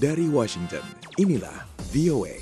Dari Washington, inilah VOA.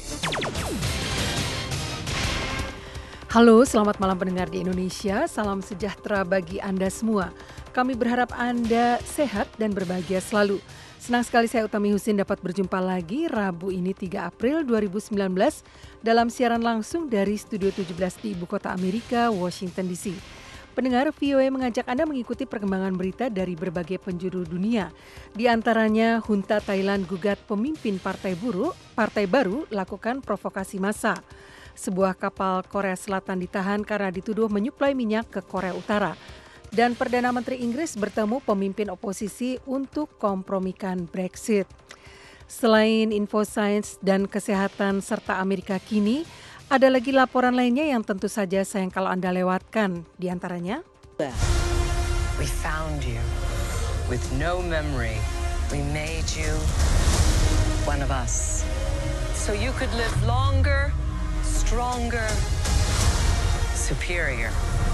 Halo, selamat malam pendengar di Indonesia. Salam sejahtera bagi Anda semua. Kami berharap Anda sehat dan berbahagia selalu. Senang sekali saya Utami Husin dapat berjumpa lagi Rabu ini 3 April 2019 dalam siaran langsung dari Studio 17 di Ibu Kota Amerika, Washington DC. Pendengar, VOA mengajak Anda mengikuti perkembangan berita dari berbagai penjuru dunia. Di antaranya, junta Thailand gugat pemimpin partai baru lakukan provokasi massa. Sebuah kapal Korea Selatan ditahan karena dituduh menyuplai minyak ke Korea Utara. Dan Perdana Menteri Inggris bertemu pemimpin oposisi untuk kompromikan Brexit. Selain info sains dan kesehatan serta Amerika kini, ada lagi laporan lainnya yang tentu saja sayang kalau Anda lewatkan. Di antaranya, We found you. With no memory, we made you one of us. So you could live longer, stronger, superior.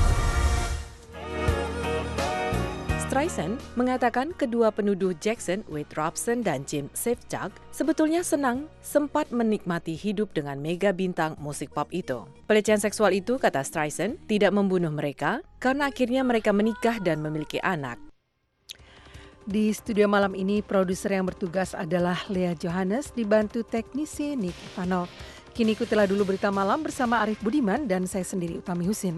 Streisand mengatakan kedua penuduh Jackson, Wade Robson dan Jim Safechuck sebetulnya senang sempat menikmati hidup dengan mega bintang musik pop itu. Pelecehan seksual itu, kata Streisand, tidak membunuh mereka karena akhirnya mereka menikah dan memiliki anak. Di studio malam ini produser yang bertugas adalah Lea Johannes dibantu teknisi Nick Ivanov. Kini ikutilah dulu berita malam bersama Arif Budiman dan saya sendiri Utami Husin.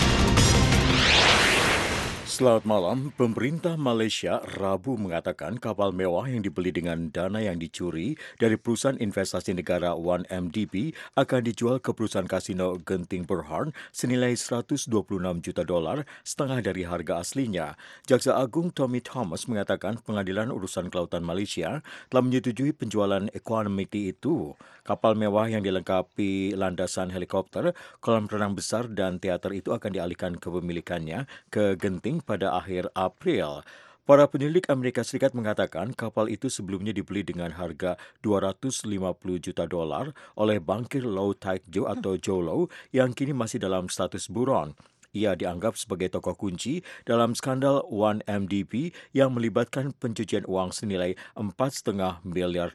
Selamat malam, pemerintah Malaysia Rabu mengatakan kapal mewah yang dibeli dengan dana yang dicuri dari perusahaan investasi negara 1MDB akan dijual ke perusahaan kasino Genting Berhad senilai $126 juta, setengah dari harga aslinya. Jaksa Agung Tommy Thomas mengatakan Pengadilan Urusan Kelautan Malaysia telah menyetujui penjualan equanimity itu. Kapal mewah yang dilengkapi landasan helikopter, kolam renang besar dan teater itu akan dialihkan kepemilikannya ke Genting pada akhir April. Para penyelidik Amerika Serikat mengatakan kapal itu sebelumnya dibeli dengan harga $250 juta oleh bankir Low Tai Jo atau Joe Low yang kini masih dalam status buron. Ia dianggap sebagai tokoh kunci dalam skandal 1MDB yang melibatkan pencucian uang senilai $4,5 miliar.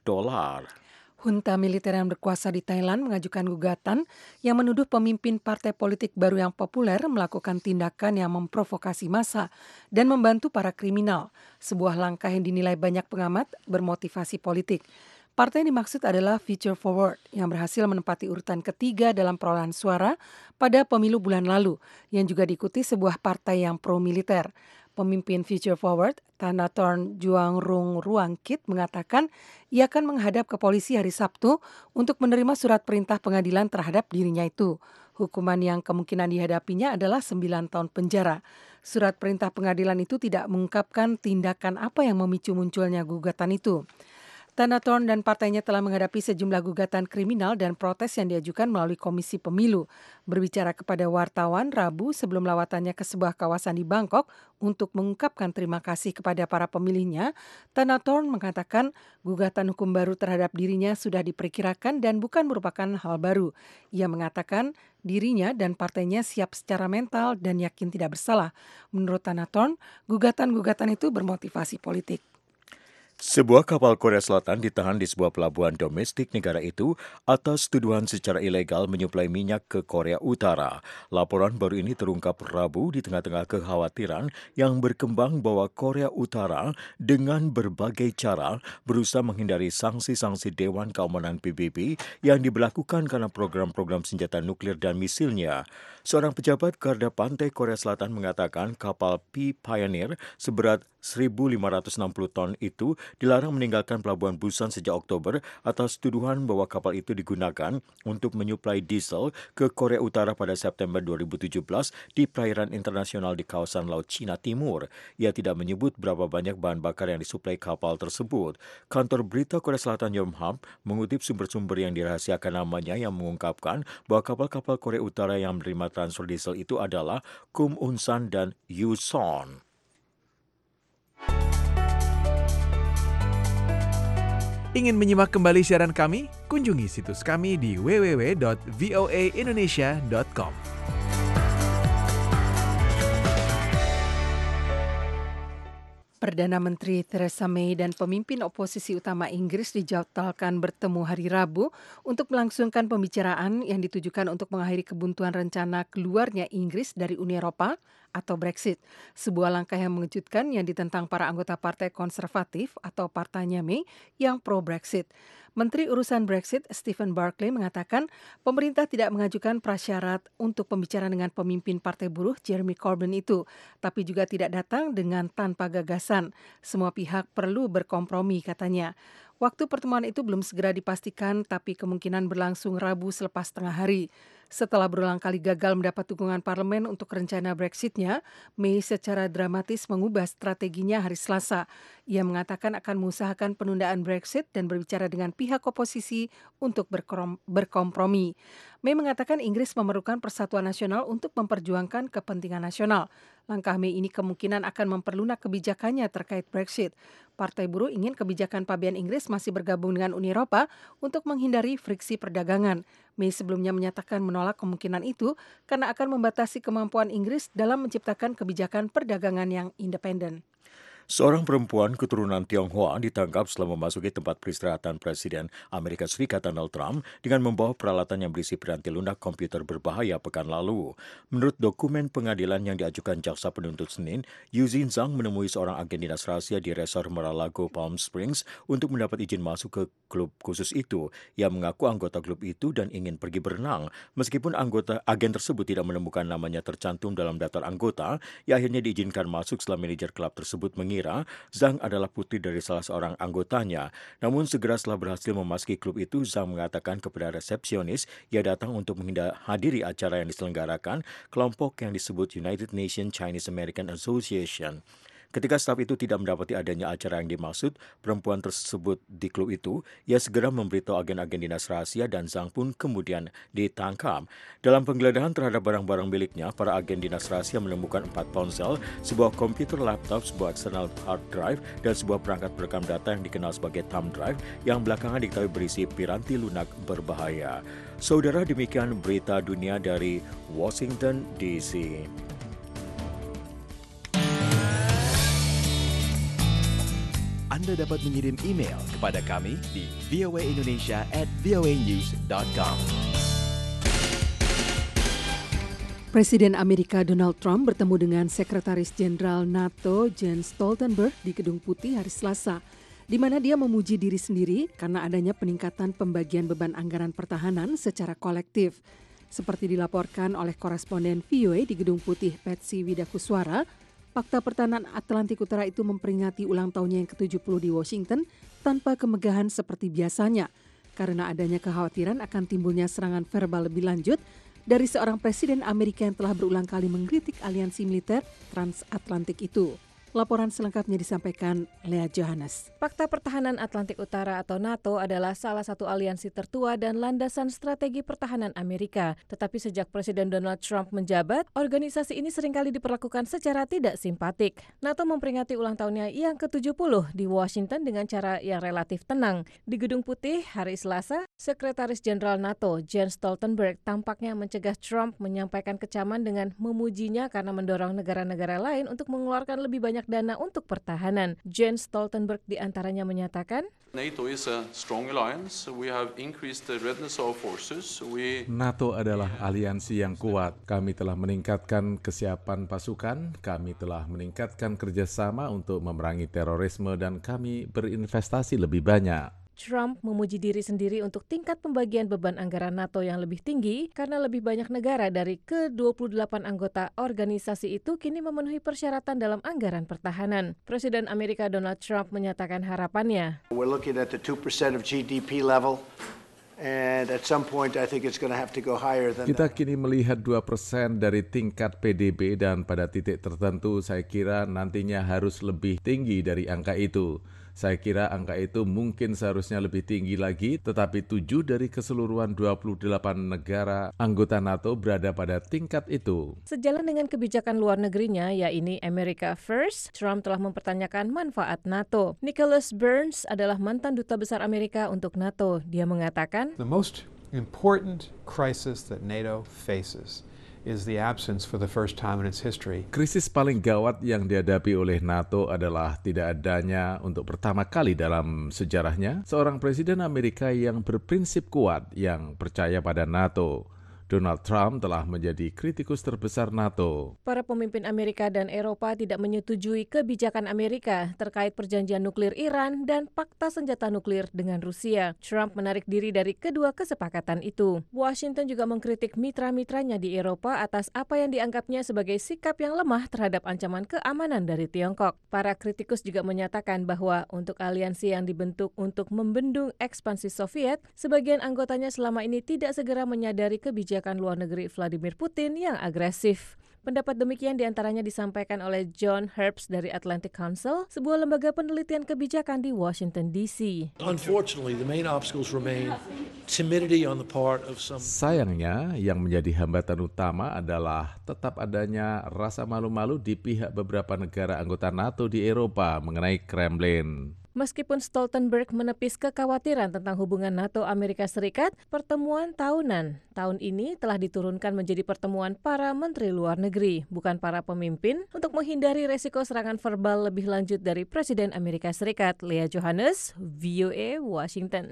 Junta militer yang berkuasa di Thailand mengajukan gugatan yang menuduh pemimpin partai politik baru yang populer melakukan tindakan yang memprovokasi massa dan membantu para kriminal. Sebuah langkah yang dinilai banyak pengamat bermotivasi politik. Partai yang dimaksud adalah Future Forward yang berhasil menempati urutan ketiga dalam perolehan suara pada pemilu bulan lalu, yang juga diikuti sebuah partai yang pro-militer. Pemimpin Future Forward, Thanathorn Juangroongruangkit, mengatakan ia akan menghadap ke polisi hari Sabtu untuk menerima surat perintah pengadilan terhadap dirinya itu. Hukuman yang kemungkinan dihadapinya adalah 9 tahun penjara. Surat perintah pengadilan itu tidak mengungkapkan tindakan apa yang memicu munculnya gugatan itu. Thanathorn dan partainya telah menghadapi sejumlah gugatan kriminal dan protes yang diajukan melalui Komisi Pemilu. Berbicara kepada wartawan Rabu sebelum lawatannya ke sebuah kawasan di Bangkok untuk mengungkapkan terima kasih kepada para pemilihnya, Thanathorn mengatakan gugatan hukum baru terhadap dirinya sudah diperkirakan dan bukan merupakan hal baru. Ia mengatakan dirinya dan partainya siap secara mental dan yakin tidak bersalah. Menurut Thanathorn, gugatan-gugatan itu bermotivasi politik. Sebuah kapal Korea Selatan ditahan di sebuah pelabuhan domestik negara itu atas tuduhan secara ilegal menyuplai minyak ke Korea Utara. Laporan baru ini terungkap Rabu di tengah-tengah kekhawatiran yang berkembang bahwa Korea Utara dengan berbagai cara berusaha menghindari sanksi-sanksi Dewan Keamanan PBB yang diberlakukan karena program-program senjata nuklir dan misilnya. Seorang pejabat Garda Pantai Korea Selatan mengatakan kapal P Pioneer seberat 1.560 ton itu dilarang meninggalkan Pelabuhan Busan sejak Oktober atas tuduhan bahwa kapal itu digunakan untuk menyuplai diesel ke Korea Utara pada September 2017 di perairan internasional di kawasan Laut Cina Timur. Ia tidak menyebut berapa banyak bahan bakar yang disuplai kapal tersebut. Kantor berita Korea Selatan Yonhap mengutip sumber-sumber yang dirahasiakan namanya yang mengungkapkan bahwa kapal-kapal Korea Utara yang menerima transfer diesel itu adalah Kum Unsan dan Yuson. Ingin menyimak kembali siaran kami? Kunjungi situs kami di www.voaindonesia.com. Perdana Menteri Theresa May dan pemimpin oposisi utama Inggris dijadwalkan bertemu hari Rabu untuk melangsungkan pembicaraan yang ditujukan untuk mengakhiri kebuntuan rencana keluarnya Inggris dari Uni Eropa atau Brexit. Sebuah langkah yang mengejutkan yang ditentang para anggota Partai Konservatif atau partainya May yang pro-Brexit. Menteri Urusan Brexit Stephen Barclay mengatakan pemerintah tidak mengajukan prasyarat untuk pembicaraan dengan pemimpin Partai Buruh Jeremy Corbyn itu, tapi juga tidak datang dengan tanpa gagasan. Semua pihak perlu berkompromi, katanya. Waktu pertemuan itu belum segera dipastikan, tapi kemungkinan berlangsung Rabu selepas tengah hari. Setelah berulang kali gagal mendapat dukungan parlemen untuk rencana Brexitnya, May secara dramatis mengubah strateginya hari Selasa. Ia mengatakan akan mengusahakan penundaan Brexit dan berbicara dengan pihak oposisi untuk berkompromi. May mengatakan Inggris memerlukan persatuan nasional untuk memperjuangkan kepentingan nasional. Langkah May ini kemungkinan akan memperlunak kebijakannya terkait Brexit. Partai Buruh ingin kebijakan pabean Inggris masih bergabung dengan Uni Eropa untuk menghindari friksi perdagangan. May sebelumnya menyatakan menolak kemungkinan itu karena akan membatasi kemampuan Inggris dalam menciptakan kebijakan perdagangan yang independen. Seorang perempuan keturunan Tionghoa ditangkap setelah memasuki tempat peristirahatan Presiden Amerika Serikat Donald Trump dengan membawa peralatan yang berisi piranti lunak komputer berbahaya pekan lalu. Menurut dokumen pengadilan yang diajukan jaksa penuntut Senin, Yuzin Zhang menemui seorang agen dinas rahasia di resor Mar-a-Lago Palm Springs untuk mendapat izin masuk ke klub khusus itu. Ia mengaku anggota klub itu dan ingin pergi berenang. Meskipun agen tersebut tidak menemukan namanya tercantum dalam daftar anggota, ia akhirnya diizinkan masuk setelah manajer klub tersebut mengira Zhang adalah putri dari salah seorang anggotanya. Namun segera setelah berhasil memasuki klub itu, Zhang mengatakan kepada resepsionis ia datang untuk menghadiri acara yang diselenggarakan kelompok yang disebut United Nations Chinese American Association. Ketika staf itu tidak mendapati adanya acara yang dimaksud perempuan tersebut di klub itu, ia segera memberitahu agen-agen dinas rahasia dan Zhang pun kemudian ditangkap. Dalam penggeledahan terhadap barang-barang miliknya, para agen dinas rahasia menemukan 4 ponsel, sebuah komputer laptop, sebuah external hard drive, dan sebuah perangkat perekam data yang dikenal sebagai thumb drive yang belakangan diketahui berisi piranti lunak berbahaya. Saudara, demikian berita dunia dari Washington DC. Anda dapat mengirim email kepada kami di voaindonesia@voanews.com. Presiden Amerika Donald Trump bertemu dengan Sekretaris Jenderal NATO Jens Stoltenberg di Gedung Putih hari Selasa, di mana dia memuji diri sendiri karena adanya peningkatan pembagian beban anggaran pertahanan secara kolektif. Seperti dilaporkan oleh koresponden VOA di Gedung Putih Patsy Widakuswara, Fakta Pertahanan Atlantik Utara itu memperingati ulang tahunnya yang ke-70 di Washington tanpa kemegahan seperti biasanya, karena adanya kekhawatiran akan timbulnya serangan verbal lebih lanjut dari seorang presiden Amerika yang telah berulang kali mengkritik aliansi militer transatlantik itu. Laporan selengkapnya disampaikan Lea Johannes. Fakta Pertahanan Atlantik Utara atau NATO adalah salah satu aliansi tertua dan landasan strategi pertahanan Amerika. Tetapi sejak Presiden Donald Trump menjabat, organisasi ini seringkali diperlakukan secara tidak simpatik. NATO memperingati ulang tahunnya yang ke-70 di Washington dengan cara yang relatif tenang. Di Gedung Putih hari Selasa, Sekretaris Jenderal NATO Jens Stoltenberg tampaknya mencegah Trump menyampaikan kecaman dengan memujinya karena mendorong negara-negara lain untuk mengeluarkan lebih banyak dana untuk pertahanan. Jens Stoltenberg diantaranya menyatakan, NATO is a strong alliance. We have increased the readiness of forces. NATO adalah aliansi yang kuat. Kami telah meningkatkan kesiapan pasukan, kami telah meningkatkan kerjasama untuk memerangi terorisme, dan kami berinvestasi lebih banyak. Trump memuji diri sendiri untuk tingkat pembagian beban anggaran NATO yang lebih tinggi karena lebih banyak negara dari ke-28 anggota organisasi itu kini memenuhi persyaratan dalam anggaran pertahanan. Presiden Amerika Donald Trump menyatakan harapannya. We're looking at the 2% of GDP level. And at some point I think it's going to have to go higher than Kita that. kini melihat 2% dari tingkat PDB dan pada titik tertentu saya kira nantinya harus lebih tinggi dari angka itu. Saya kira angka itu mungkin seharusnya lebih tinggi lagi, tetapi 7 dari keseluruhan 28 negara anggota NATO berada pada tingkat itu. Sejalan dengan kebijakan luar negerinya, yaitu America First, Trump telah mempertanyakan manfaat NATO. Nicholas Burns adalah mantan duta besar Amerika untuk NATO. Dia mengatakan, The most important crisis that NATO faces is the absence for the first time in its history. Krisis paling gawat yang dihadapi oleh NATO adalah tidak adanya untuk pertama kali dalam sejarahnya seorang presiden Amerika yang berprinsip kuat yang percaya pada NATO. Donald Trump telah menjadi kritikus terbesar NATO. Para pemimpin Amerika dan Eropa tidak menyetujui kebijakan Amerika terkait perjanjian nuklir Iran dan fakta senjata nuklir dengan Rusia. Trump menarik diri dari kedua kesepakatan itu. Washington juga mengkritik mitra-mitranya di Eropa atas apa yang dianggapnya sebagai sikap yang lemah terhadap ancaman keamanan dari Tiongkok. Para kritikus juga menyatakan bahwa untuk aliansi yang dibentuk untuk membendung ekspansi Soviet, sebagian anggotanya selama ini tidak segera menyadari kebijakan luar negeri Vladimir Putin yang agresif. Pendapat demikian diantaranya disampaikan oleh John Herbst dari Atlantic Council, sebuah lembaga penelitian kebijakan di Washington, D.C. Unfortunately, the main obstacles remain timidity on the part of some. Sayangnya, yang menjadi hambatan utama adalah tetap adanya rasa malu-malu di pihak beberapa negara anggota NATO di Eropa mengenai Kremlin. Meskipun Stoltenberg menepis kekhawatiran tentang hubungan NATO-Amerika Serikat, pertemuan tahunan tahun ini telah diturunkan menjadi pertemuan para menteri luar negeri, bukan para pemimpin, untuk menghindari resiko serangan verbal lebih lanjut dari Presiden Amerika Serikat. Leah Johannes, VOA, Washington.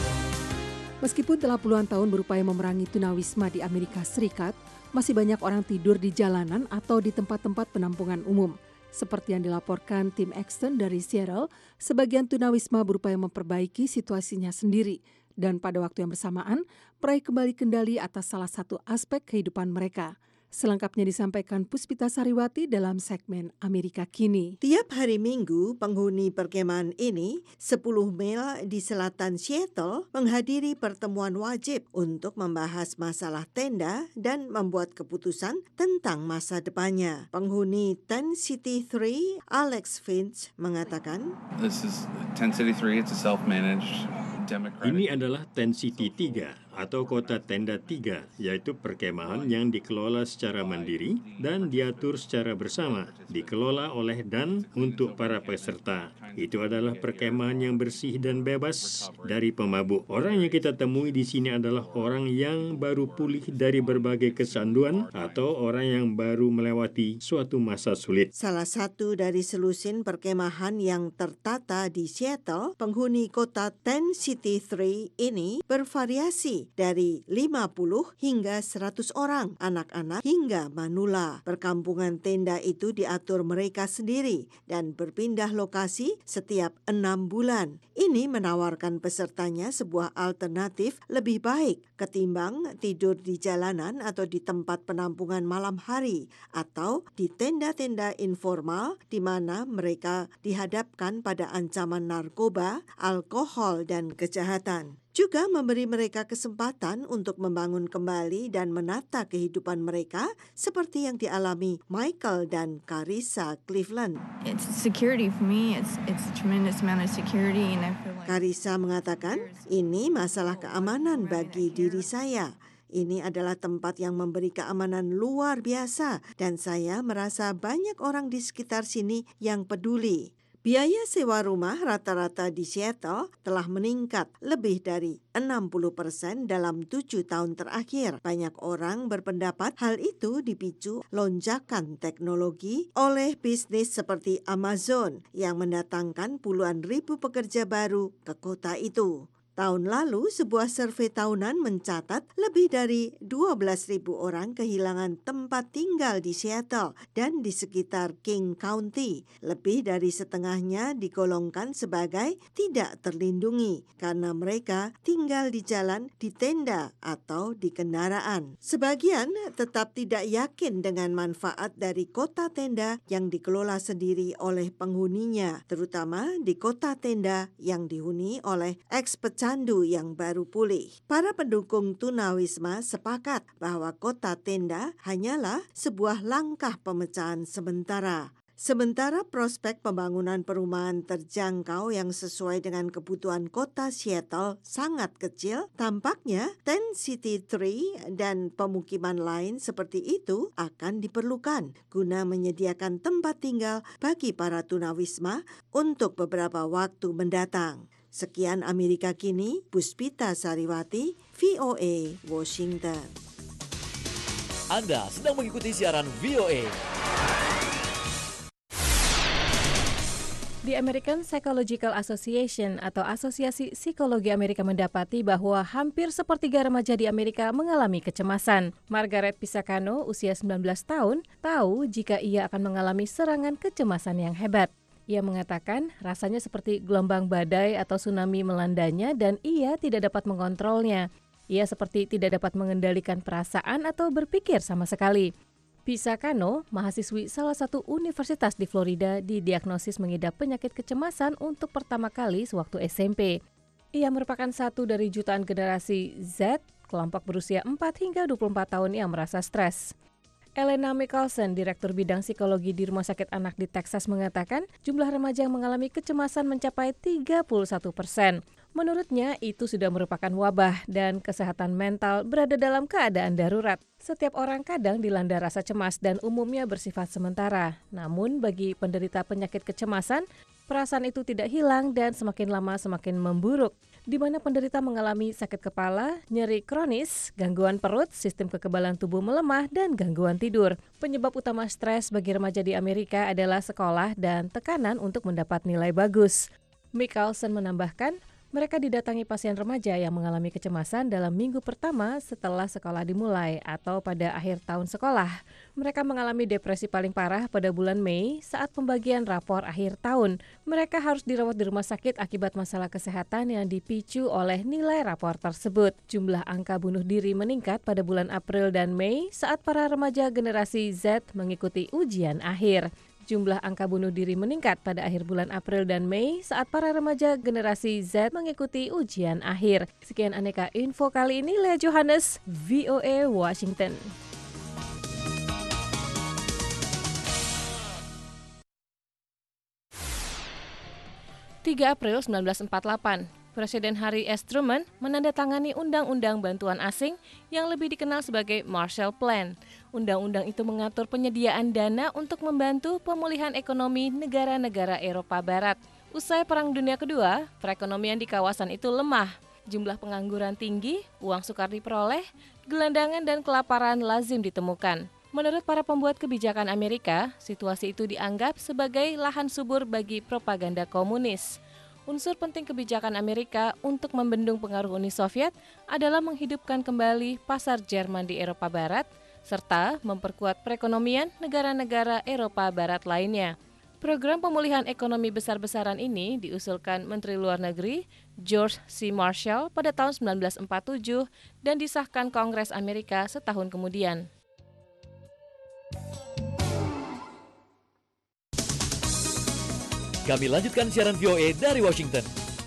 Meskipun telah puluhan tahun berupaya memerangi tunawisma di Amerika Serikat, masih banyak orang tidur di jalanan atau di tempat-tempat penampungan umum. Seperti yang dilaporkan tim Exton dari Seattle, sebagian tunawisma berupaya memperbaiki situasinya sendiri dan pada waktu yang bersamaan meraih kembali kendali atas salah satu aspek kehidupan mereka. Selengkapnya disampaikan Puspita Sariwati dalam segmen Amerika Kini. Tiap hari Minggu, penghuni perkemahan ini 10 mil di selatan Seattle menghadiri pertemuan wajib untuk membahas masalah tenda dan membuat keputusan tentang masa depannya. Penghuni Tent City 3, Alex Finch, mengatakan, This is Tent City 3, it's a self-managed Democratic. Ini adalah Tent City 3 atau Kota Tenda 3, yaitu perkemahan yang dikelola secara mandiri dan diatur secara bersama, dikelola oleh dan untuk para peserta. Itu adalah perkemahan yang bersih dan bebas dari pemabuk. Orang yang kita temui di sini adalah orang yang baru pulih dari berbagai kesanduan atau orang yang baru melewati suatu masa sulit. Salah satu dari selusin perkemahan yang tertata di Seattle, penghuni kota Tent City 3 ini bervariasi dari 50 hingga 100 orang, anak-anak hingga manula. Perkampungan tenda itu diatur mereka sendiri dan berpindah lokasi setiap 6 bulan. Ini menawarkan pesertanya sebuah alternatif lebih baik ketimbang tidur di jalanan atau di tempat penampungan malam hari atau di tenda-tenda informal di mana mereka dihadapkan pada ancaman narkoba, alkohol, dan kejahatan. Juga memberi mereka kesempatan untuk membangun kembali dan menata kehidupan mereka seperti yang dialami Michael dan Carissa Cleveland. It's security for me. It's a tremendous amount of security and I feel like Carissa mengatakan, ini masalah keamanan bagi diri saya. Ini adalah tempat yang memberi keamanan luar biasa dan saya merasa banyak orang di sekitar sini yang peduli. Biaya sewa rumah rata-rata di Seattle telah meningkat lebih dari 60% dalam 7 tahun terakhir. Banyak orang berpendapat hal itu dipicu lonjakan teknologi oleh bisnis seperti Amazon yang mendatangkan puluhan ribu pekerja baru ke kota itu. Tahun lalu, sebuah survei tahunan mencatat lebih dari 12.000 orang kehilangan tempat tinggal di Seattle dan di sekitar King County. Lebih dari setengahnya digolongkan sebagai tidak terlindungi karena mereka tinggal di jalan, di tenda, atau di kendaraan. Sebagian tetap tidak yakin dengan manfaat dari kota tenda yang dikelola sendiri oleh penghuninya, terutama di kota tenda yang dihuni oleh ex-pecandu yang baru pulih. Para pendukung tunawisma sepakat bahwa kota tenda hanyalah sebuah langkah pemecahan sementara. Sementara prospek pembangunan perumahan terjangkau yang sesuai dengan kebutuhan kota Seattle sangat kecil, tampaknya Tent City 3 dan pemukiman lain seperti itu akan diperlukan guna menyediakan tempat tinggal bagi para tunawisma untuk beberapa waktu mendatang. Sekian Amerika Kini, Puspita Sariwati, VOA, Washington. Anda sedang mengikuti siaran VOA. The American Psychological Association atau Asosiasi Psikologi Amerika mendapati bahwa hampir sepertiga remaja di Amerika mengalami kecemasan. Margaret Pisacano, usia 19 tahun, tahu jika ia akan mengalami serangan kecemasan yang hebat. Ia mengatakan rasanya seperti gelombang badai atau tsunami melandanya dan ia tidak dapat mengontrolnya. Ia seperti tidak dapat mengendalikan perasaan atau berpikir sama sekali. Pisacano, mahasiswi salah satu universitas di Florida, didiagnosis mengidap penyakit kecemasan untuk pertama kali sewaktu SMP. Ia merupakan satu dari jutaan generasi Z, kelompok berusia 4 hingga 24 tahun yang merasa stres. Elena Mickelson, Direktur Bidang Psikologi di Rumah Sakit Anak di Texas mengatakan jumlah remaja yang mengalami kecemasan mencapai 31%. Menurutnya, itu sudah merupakan wabah dan kesehatan mental berada dalam keadaan darurat. Setiap orang kadang dilanda rasa cemas dan umumnya bersifat sementara. Namun, bagi penderita penyakit kecemasan, perasaan itu tidak hilang dan semakin lama semakin memburuk, di mana penderita mengalami sakit kepala, nyeri kronis, gangguan perut, sistem kekebalan tubuh melemah, dan gangguan tidur. Penyebab utama stres bagi remaja di Amerika adalah sekolah dan tekanan untuk mendapat nilai bagus. Mickelson menambahkan, mereka didatangi pasien remaja yang mengalami kecemasan dalam minggu pertama setelah sekolah dimulai atau pada akhir tahun sekolah. Mereka mengalami depresi paling parah pada bulan Mei saat pembagian rapor akhir tahun. Mereka harus dirawat di rumah sakit akibat masalah kesehatan yang dipicu oleh nilai rapor tersebut. Jumlah angka bunuh diri meningkat pada bulan April dan Mei saat para remaja generasi Z mengikuti ujian akhir. Jumlah angka bunuh diri meningkat pada akhir bulan April dan Mei saat para remaja generasi Z mengikuti ujian akhir. Sekian Aneka Info kali ini, Lea Johannes, VOA Washington. April 1948, Presiden Harry S. Truman menandatangani Undang-Undang Bantuan Asing yang lebih dikenal sebagai Marshall Plan. Undang-undang itu mengatur penyediaan dana untuk membantu pemulihan ekonomi negara-negara Eropa Barat. Usai Perang Dunia Kedua, perekonomian di kawasan itu lemah. Jumlah pengangguran tinggi, uang sukar diperoleh, gelandangan dan kelaparan lazim ditemukan. Menurut para pembuat kebijakan Amerika, situasi itu dianggap sebagai lahan subur bagi propaganda komunis. Unsur penting kebijakan Amerika untuk membendung pengaruh Uni Soviet adalah menghidupkan kembali pasar Jerman di Eropa Barat, serta memperkuat perekonomian negara-negara Eropa Barat lainnya. Program pemulihan ekonomi besar-besaran ini diusulkan Menteri Luar Negeri George C. Marshall pada tahun 1947 dan disahkan Kongres Amerika setahun kemudian. Kami lanjutkan siaran VOA dari Washington.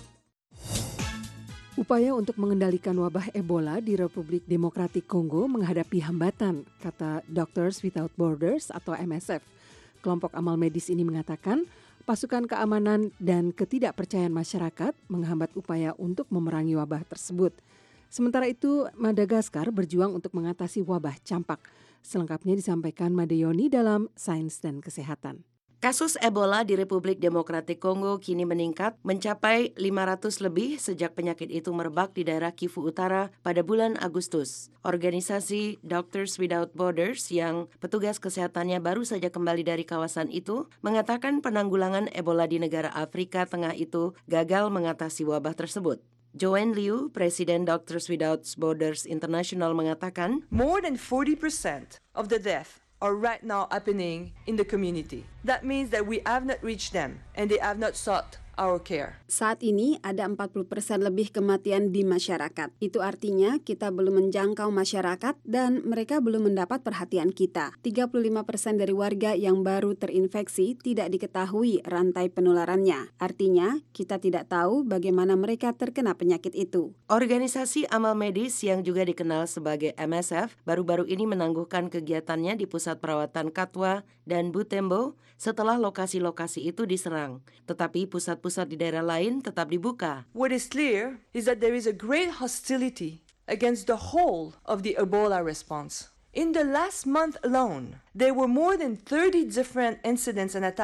Upaya untuk mengendalikan wabah Ebola di Republik Demokratik Kongo menghadapi hambatan, kata Doctors Without Borders atau MSF. Kelompok amal medis ini mengatakan pasukan keamanan dan ketidakpercayaan masyarakat menghambat upaya untuk memerangi wabah tersebut. Sementara itu, Madagaskar berjuang untuk mengatasi wabah campak. Selengkapnya disampaikan Madeyoni dalam Sains dan Kesehatan. Kasus Ebola di Republik Demokratik Kongo kini meningkat mencapai 500 lebih sejak penyakit itu merebak di daerah Kivu Utara pada bulan Agustus. Organisasi Doctors Without Borders yang petugas kesehatannya baru saja kembali dari kawasan itu mengatakan penanggulangan Ebola di negara Afrika Tengah itu gagal mengatasi wabah tersebut. Joanne Liu, Presiden Doctors Without Borders International mengatakan, more than 40% of the death are right now happening in the community. That means that we have not reached them and they have not sought our care. Saat ini ada 40% lebih kematian di masyarakat. Itu artinya kita belum menjangkau masyarakat dan mereka belum mendapat perhatian kita. 35% dari warga yang baru terinfeksi tidak diketahui rantai penularannya. Artinya kita tidak tahu bagaimana mereka terkena penyakit itu. Organisasi amal medis yang juga dikenal sebagai MSF baru-baru ini menangguhkan kegiatannya di pusat perawatan Katwa dan Butembo setelah lokasi-lokasi itu diserang. Tetapi pusat-pusat di daerah lain tetap dibuka. What is clear is that there is a great hostility against the whole of the Ebola response. In the last month alone, there were more than 30 different incidents and attacks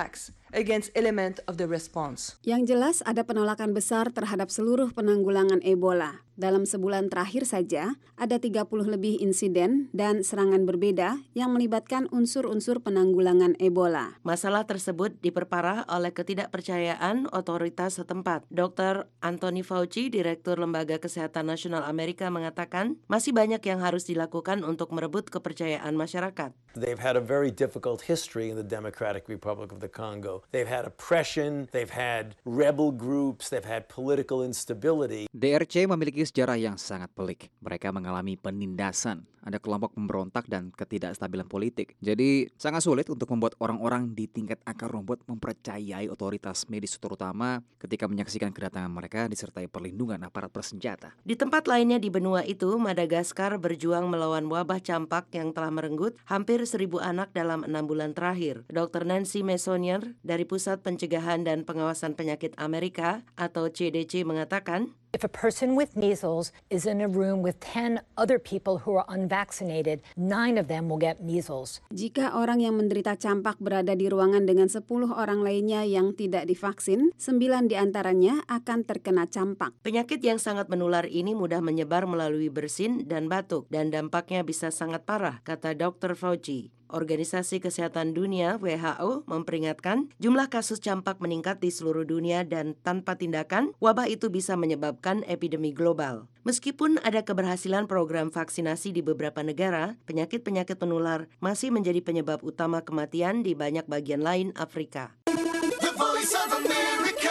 against elements of the response. Yang jelas ada penolakan besar terhadap seluruh penanggulangan Ebola. Dalam sebulan terakhir saja, ada 30 lebih insiden dan serangan berbeda yang melibatkan unsur-unsur penanggulangan Ebola. Masalah tersebut diperparah oleh ketidakpercayaan otoritas setempat. Dr. Anthony Fauci, Direktur Lembaga Kesehatan Nasional Amerika, mengatakan masih banyak yang harus dilakukan untuk merebut kepercayaan masyarakat. They've had a very difficult history in the Democratic Republic of the Congo. They've had oppression, they've had rebel groups, they've had political instability. DRC memiliki sejarah yang sangat pelik. Mereka mengalami penindasan, ada kelompok pemberontak dan ketidakstabilan politik. Jadi sangat sulit untuk membuat orang-orang di tingkat akar rumput mempercayai otoritas medis, terutama ketika menyaksikan kedatangan mereka disertai perlindungan aparat bersenjata. Di tempat lainnya di benua itu, Madagaskar berjuang melawan wabah campak yang telah merenggut hampir 1.000 anak dalam 6 bulan terakhir. Dr. Nancy Messonnier dari Pusat Pencegahan dan Pengawasan Penyakit Amerika atau CDC mengatakan, if a person with measles is in a room with 10 other people who are unvaccinated, 9 of them will get measles. Jika orang yang menderita campak berada di ruangan dengan 10 orang lainnya yang tidak divaksin, 9 diantaranya akan terkena campak. Penyakit yang sangat menular ini mudah menyebar melalui bersin dan batuk, dan dampaknya bisa sangat parah, kata Dr. Fauci. Organisasi Kesehatan Dunia (WHO) memperingatkan jumlah kasus campak meningkat di seluruh dunia dan tanpa tindakan, wabah itu bisa menyebabkan epidemi global. Meskipun ada keberhasilan program vaksinasi di beberapa negara, penyakit-penyakit menular masih menjadi penyebab utama kematian di banyak bagian lain Afrika. The Voice of America,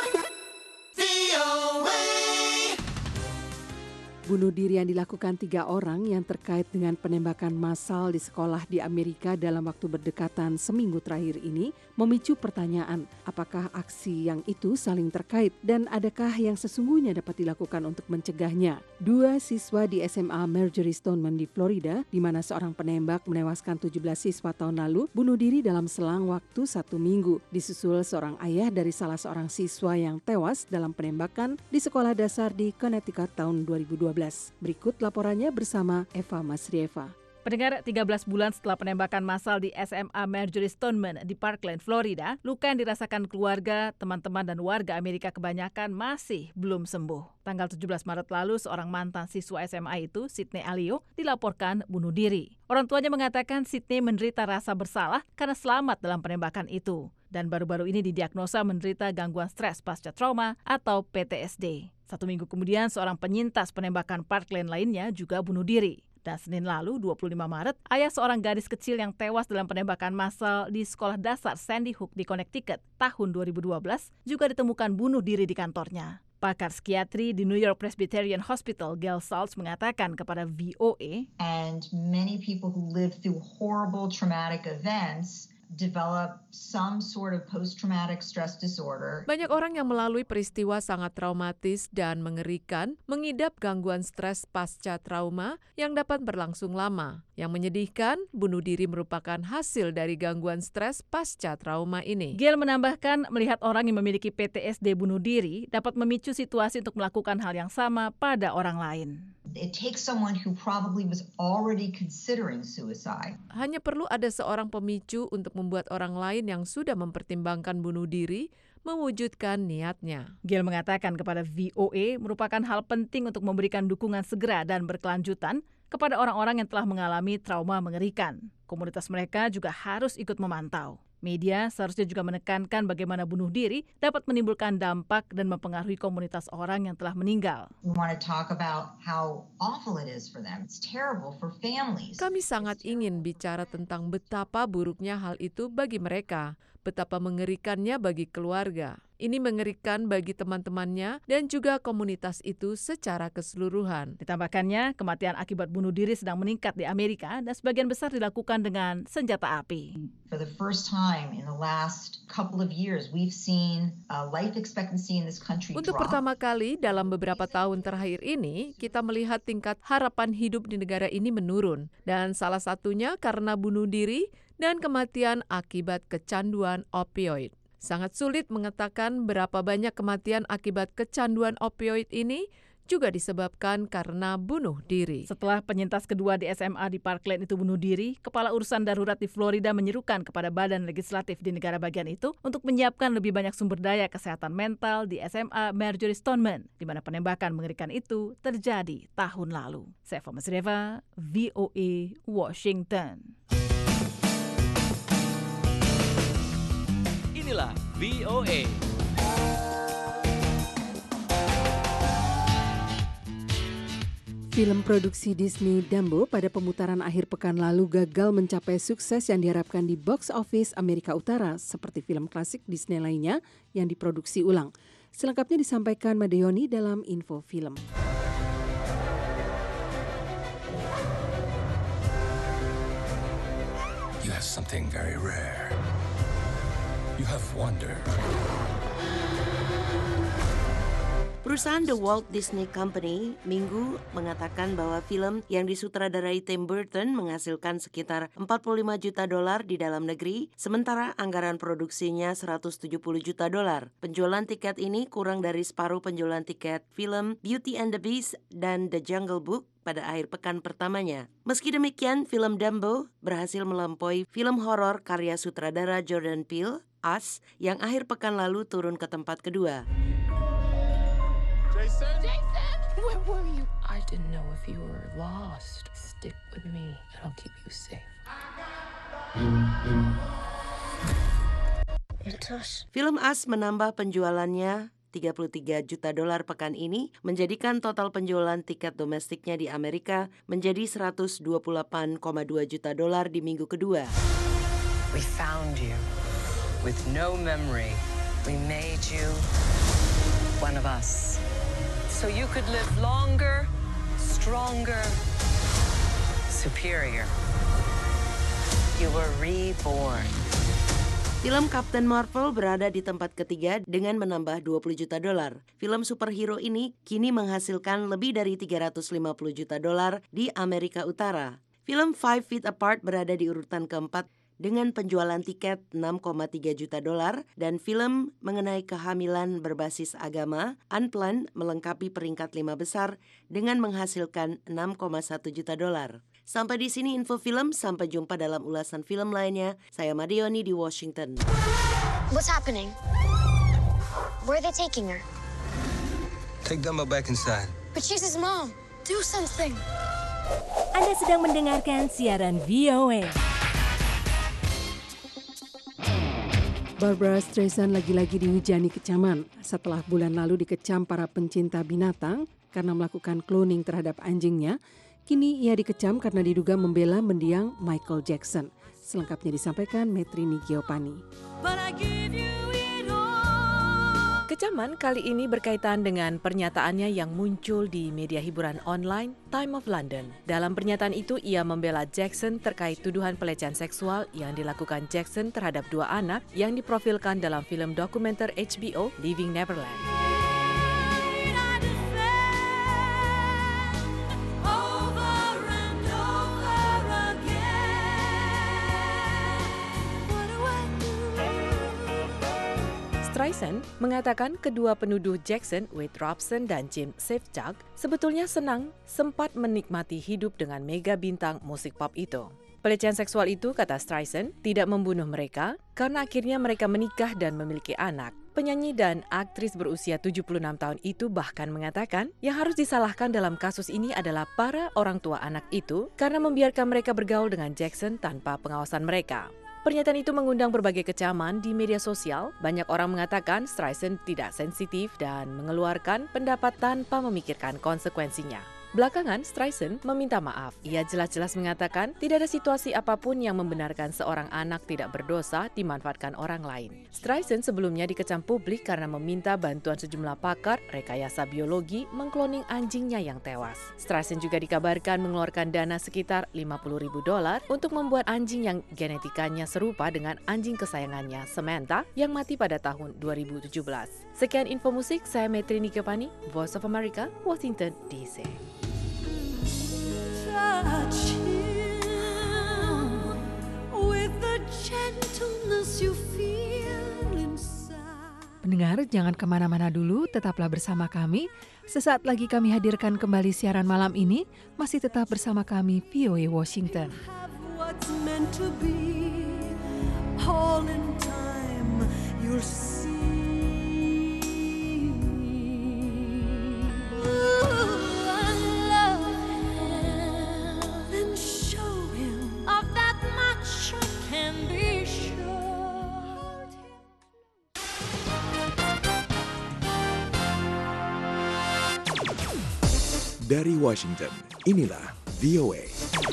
VOA. Bunuh diri yang dilakukan 3 orang yang terkait dengan penembakan massal di sekolah di Amerika dalam waktu berdekatan seminggu terakhir ini memicu pertanyaan, apakah aksi yang itu saling terkait dan adakah yang sesungguhnya dapat dilakukan untuk mencegahnya. 2 siswa di SMA Marjory Stoneman di Florida, di mana seorang penembak menewaskan 17 siswa tahun lalu, bunuh diri dalam selang waktu 1 minggu. Disusul seorang ayah dari salah seorang siswa yang tewas dalam penembakan di sekolah dasar di Connecticut tahun 2012. Berikut laporannya bersama Eva Masrieva. Pendengar, 13 bulan setelah penembakan massal di SMA Marjory Stoneman di Parkland, Florida, luka yang dirasakan keluarga, teman-teman, dan warga Amerika kebanyakan masih belum sembuh. Tanggal 17 Maret lalu, seorang mantan siswa SMA itu, Sydney Alio, dilaporkan bunuh diri. Orang tuanya mengatakan Sydney menderita rasa bersalah karena selamat dalam penembakan itu. Dan baru-baru ini didiagnosa menderita gangguan stres pasca trauma atau PTSD. 1 minggu kemudian, seorang penyintas penembakan Parkland lainnya juga bunuh diri. Dan Senin lalu, 25 Maret, ayah seorang gadis kecil yang tewas dalam penembakan massal di sekolah dasar Sandy Hook di Connecticut tahun 2012 juga ditemukan bunuh diri di kantornya. Pakar psikiatri di New York Presbyterian Hospital, Gail Saltz, mengatakan kepada VOA, and many people who live through horrible traumatic events develop some sort of post-traumatic stress disorder. Banyak orang yang melalui peristiwa sangat traumatis dan mengerikan mengidap gangguan stres pasca trauma yang dapat berlangsung lama. Yang menyedihkan, bunuh diri merupakan hasil dari gangguan stres pasca trauma ini. Gail menambahkan, melihat orang yang memiliki PTSD bunuh diri dapat memicu situasi untuk melakukan hal yang sama pada orang lain. It takes someone who probably was already considering suicide. Hanya perlu ada seorang pemicu untuk membuat orang lain yang sudah mempertimbangkan bunuh diri mewujudkan niatnya. Gail mengatakan kepada VOA merupakan hal penting untuk memberikan dukungan segera dan berkelanjutan kepada orang-orang yang telah mengalami trauma mengerikan. Komunitas mereka juga harus ikut memantau. Media seharusnya juga menekankan bagaimana bunuh diri dapat menimbulkan dampak dan mempengaruhi komunitas orang yang telah meninggal. We want to talk about how awful it is for them. It's terrible for families. Kami sangat ingin bicara tentang betapa buruknya hal itu bagi mereka, betapa mengerikannya bagi keluarga. Ini mengerikan bagi teman-temannya dan juga komunitas itu secara keseluruhan. Ditambahkannya, kematian akibat bunuh diri sedang meningkat di Amerika dan sebagian besar dilakukan dengan senjata api. For the first time in the last couple of years, we've seen life expectancy in this country drop. Untuk pertama kali dalam beberapa tahun terakhir ini, kita melihat tingkat harapan hidup di negara ini menurun. Dan salah satunya karena bunuh diri dan kematian akibat kecanduan opioid. Sangat sulit mengatakan berapa banyak kematian akibat kecanduan opioid ini, juga disebabkan karena bunuh diri. Setelah penyintas kedua di SMA di Parkland itu bunuh diri, Kepala Urusan Darurat di Florida menyerukan kepada badan legislatif di negara bagian itu untuk menyiapkan lebih banyak sumber daya kesehatan mental di SMA Marjory Stoneman, di mana penembakan mengerikan itu terjadi tahun lalu. Seva Masreva, VOA, Washington. Inilah VOA. Film produksi Disney Dumbo pada pemutaran akhir pekan lalu gagal mencapai sukses yang diharapkan di box office Amerika Utara seperti film klasik Disney lainnya yang diproduksi ulang. Selengkapnya disampaikan Madeoni dalam Info Film. You have something very rare. You have wonder. Perusahaan The Walt Disney Company Minggu mengatakan bahwa film yang disutradarai Tim Burton menghasilkan sekitar $45 juta di dalam negeri, sementara anggaran produksinya $170 juta. Penjualan tiket ini kurang dari separuh penjualan tiket film Beauty and the Beast dan The Jungle Book pada akhir pekan pertamanya. Meski demikian, film Dumbo berhasil melampaui film horor karya sutradara Jordan Peele, Us, yang akhir pekan lalu turun ke tempat kedua. Jason? Where were you? I didn't know if you were lost. Stick with me and I'll keep you safe. It's us. Film Us menambah penjualannya $33 juta pekan ini, menjadikan total penjualan tiket domestiknya di Amerika menjadi $128,2 juta di minggu kedua. We found you. With no memory, we made you one of us. So you could live longer, stronger, superior. You were reborn. Film Captain Marvel berada di tempat ketiga dengan menambah $20 juta. Film superhero ini kini menghasilkan lebih dari $350 juta di Amerika Utara. Film Five Feet Apart berada di urutan keempat dengan penjualan tiket $6,3 juta dan film mengenai kehamilan berbasis agama Unplanned melengkapi peringkat 5 besar dengan menghasilkan $6,1 juta. Sampai di sini info film, sampai jumpa dalam ulasan film lainnya. Saya Madeoni di Washington. What's happening? Where are they taking her? Take Dumbo back inside. But she's his mom. Do something. Anda sedang mendengarkan siaran VOA. Barbara Streisand lagi-lagi dihujani kecaman setelah bulan lalu dikecam para pencinta binatang karena melakukan cloning terhadap anjingnya. Kini ia dikecam karena diduga membela mendiang Michael Jackson. Selengkapnya disampaikan Metrini Giopani. Kecaman kali ini berkaitan dengan pernyataannya yang muncul di media hiburan online Time of London. Dalam pernyataan itu, ia membela Jackson terkait tuduhan pelecehan seksual yang dilakukan Jackson terhadap 2 anak yang diprofilkan dalam film dokumenter HBO Leaving Neverland. Streisand mengatakan kedua penuduh Jackson, Wade Robson dan Jim Safechuck sebetulnya senang sempat menikmati hidup dengan mega bintang musik pop itu. Pelecehan seksual itu, kata Streisand, tidak membunuh mereka karena akhirnya mereka menikah dan memiliki anak. Penyanyi dan aktris berusia 76 tahun itu bahkan mengatakan yang harus disalahkan dalam kasus ini adalah para orang tua anak itu karena membiarkan mereka bergaul dengan Jackson tanpa pengawasan mereka. Pernyataan itu mengundang berbagai kecaman di media sosial. Banyak orang mengatakan Streisand tidak sensitif dan mengeluarkan pendapat tanpa memikirkan konsekuensinya. Belakangan, Streisand meminta maaf. Ia jelas-jelas mengatakan tidak ada situasi apapun yang membenarkan seorang anak tidak berdosa dimanfaatkan orang lain. Streisand sebelumnya dikecam publik karena meminta bantuan sejumlah pakar rekayasa biologi mengkloning anjingnya yang tewas. Streisand juga dikabarkan mengeluarkan dana sekitar $50.000 untuk membuat anjing yang genetikanya serupa dengan anjing kesayangannya, Samantha, yang mati pada tahun 2017. Sekian info musik, saya Metrini Giopani, Voice of America, Washington, D.C. Touch him with the gentleness you feel inside. Pendengar, jangan kemana-mana dulu, tetaplah bersama kami. Sesaat lagi kami hadirkan kembali siaran malam ini, masih tetap bersama kami VOA Washington. What's meant to be, all in time you'll see. Ooh, I love him, then show him of that much I can be sure. Dari Washington, inilah VOA.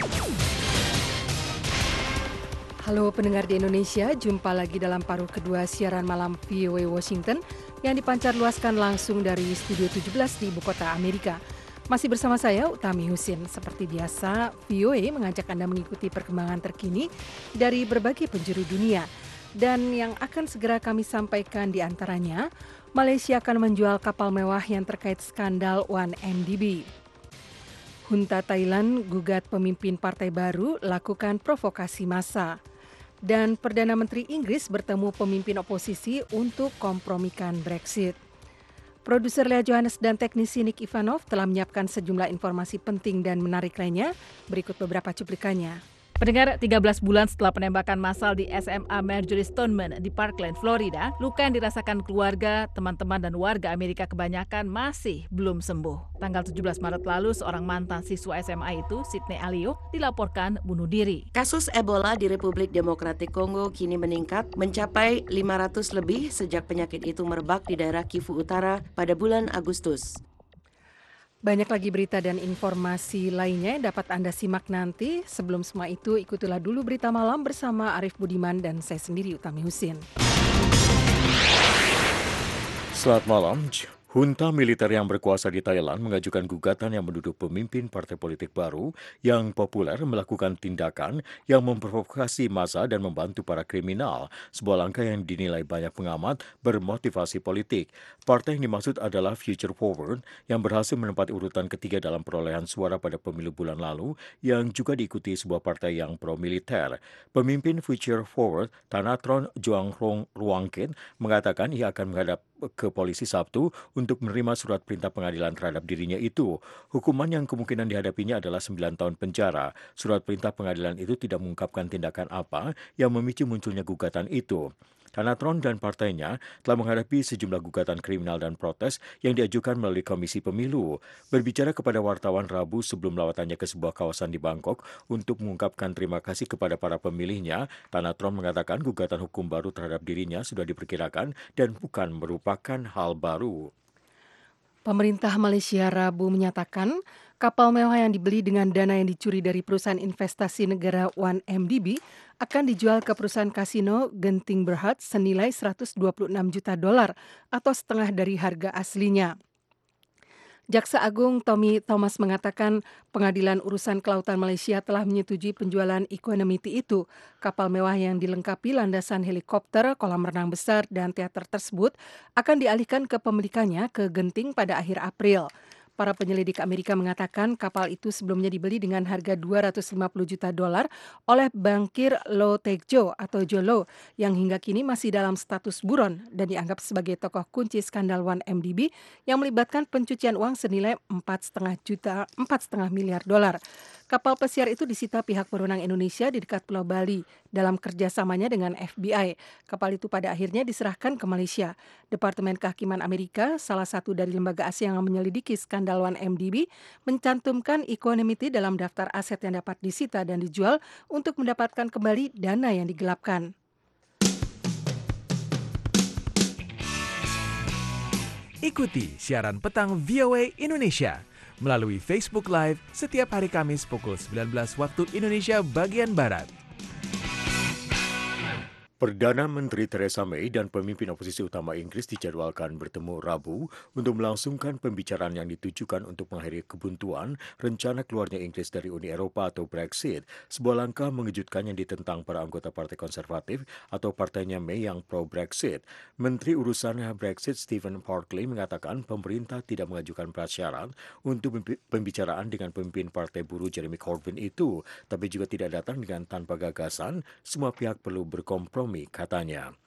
Halo pendengar di Indonesia, jumpa lagi dalam paruh kedua siaran malam VOA Washington yang dipancar luaskan langsung dari Studio 17 di Ibu Kota Amerika. Masih bersama saya, Utami Husin. Seperti biasa, VOA mengajak Anda mengikuti perkembangan terkini dari berbagai penjuru dunia. Dan yang akan segera kami sampaikan di antaranya, Malaysia akan menjual kapal mewah yang terkait skandal 1MDB. Junta Thailand gugat pemimpin partai baru lakukan provokasi massa. Dan Perdana Menteri Inggris bertemu pemimpin oposisi untuk kompromikan Brexit. Produser Lea Johannes dan teknisi Nick Ivanov telah menyiapkan sejumlah informasi penting dan menarik lainnya. Berikut beberapa cuplikannya. Pendengar, 13 bulan setelah penembakan massal di SMA Marjory Stoneman di Parkland, Florida, luka yang dirasakan keluarga, teman-teman, dan warga Amerika kebanyakan masih belum sembuh. Tanggal 17 Maret lalu, seorang mantan siswa SMA itu, Sydney Alio, dilaporkan bunuh diri. Kasus Ebola di Republik Demokratik Kongo kini meningkat mencapai 500 lebih sejak penyakit itu merebak di daerah Kivu Utara pada bulan Agustus. Banyak lagi berita dan informasi lainnya yang dapat Anda simak nanti. Sebelum semua itu, ikutilah dulu berita malam bersama Arif Budiman dan saya sendiri, Utami Husin. Selamat malam. Junta militer yang berkuasa di Thailand mengajukan gugatan yang menuduh pemimpin partai politik baru yang populer melakukan tindakan yang memprovokasi massa dan membantu para kriminal, sebuah langkah yang dinilai banyak pengamat bermotivasi politik. Partai yang dimaksud adalah Future Forward yang berhasil menempati urutan ketiga dalam perolehan suara pada pemilu bulan lalu yang juga diikuti sebuah partai yang pro-militer. Pemimpin Future Forward, Thanatron Juangroong Ruangkit, mengatakan ia akan menghadap ke polisi Sabtu untuk menerima surat perintah pengadilan terhadap dirinya itu. Hukuman yang kemungkinan dihadapinya adalah 9 tahun penjara. Surat perintah pengadilan itu tidak mengungkapkan tindakan apa yang memicu munculnya gugatan itu. Thanatron dan partainya telah menghadapi sejumlah gugatan kriminal dan protes yang diajukan melalui Komisi Pemilu. Berbicara kepada wartawan Rabu sebelum lawatannya ke sebuah kawasan di Bangkok untuk mengungkapkan terima kasih kepada para pemilihnya, Thanatron mengatakan gugatan hukum baru terhadap dirinya sudah diperkirakan dan bukan merupakan hal baru. Pemerintah Malaysia Rabu menyatakan kapal mewah yang dibeli dengan dana yang dicuri dari perusahaan investasi negara 1MDB akan dijual ke perusahaan kasino Genting Berhad senilai $126 juta atau setengah dari harga aslinya. Jaksa Agung Tommy Thomas mengatakan Pengadilan Urusan Kelautan Malaysia telah menyetujui penjualan Equanimity itu. Kapal mewah yang dilengkapi landasan helikopter, kolam renang besar, dan teater tersebut akan dialihkan ke pemilikannya ke Genting pada akhir April. Para penyelidik Amerika mengatakan kapal itu sebelumnya dibeli dengan harga $250 juta oleh bankir Lo Tejo atau Jolo yang hingga kini masih dalam status buron dan dianggap sebagai tokoh kunci skandal 1MDB yang melibatkan pencucian uang senilai $4,5 miliar. Kapal pesiar itu disita pihak berwenang Indonesia di dekat Pulau Bali dalam kerjasamanya dengan FBI. Kapal itu pada akhirnya diserahkan ke Malaysia. Departemen Kehakiman Amerika, salah satu dari lembaga Asia yang menyelidiki skandal 1MDB, mencantumkan Equanimity dalam daftar aset yang dapat disita dan dijual untuk mendapatkan kembali dana yang digelapkan. Ikuti siaran petang VOA Indonesia melalui Facebook Live setiap hari Kamis pukul 19 waktu Indonesia bagian Barat. Perdana Menteri Theresa May dan pemimpin oposisi utama Inggris dijadwalkan bertemu Rabu untuk melangsungkan pembicaraan yang ditujukan untuk mengakhiri kebuntuan rencana keluarnya Inggris dari Uni Eropa atau Brexit, sebuah langkah mengejutkan yang ditentang para anggota Partai Konservatif atau partainya May yang pro-Brexit. Menteri Urusan Brexit Stephen Parkley mengatakan pemerintah tidak mengajukan prasyarat untuk pembicaraan dengan pemimpin Partai Buruh Jeremy Corbyn itu, tapi juga tidak datang dengan tanpa gagasan, semua pihak perlu berkompromi, katanya.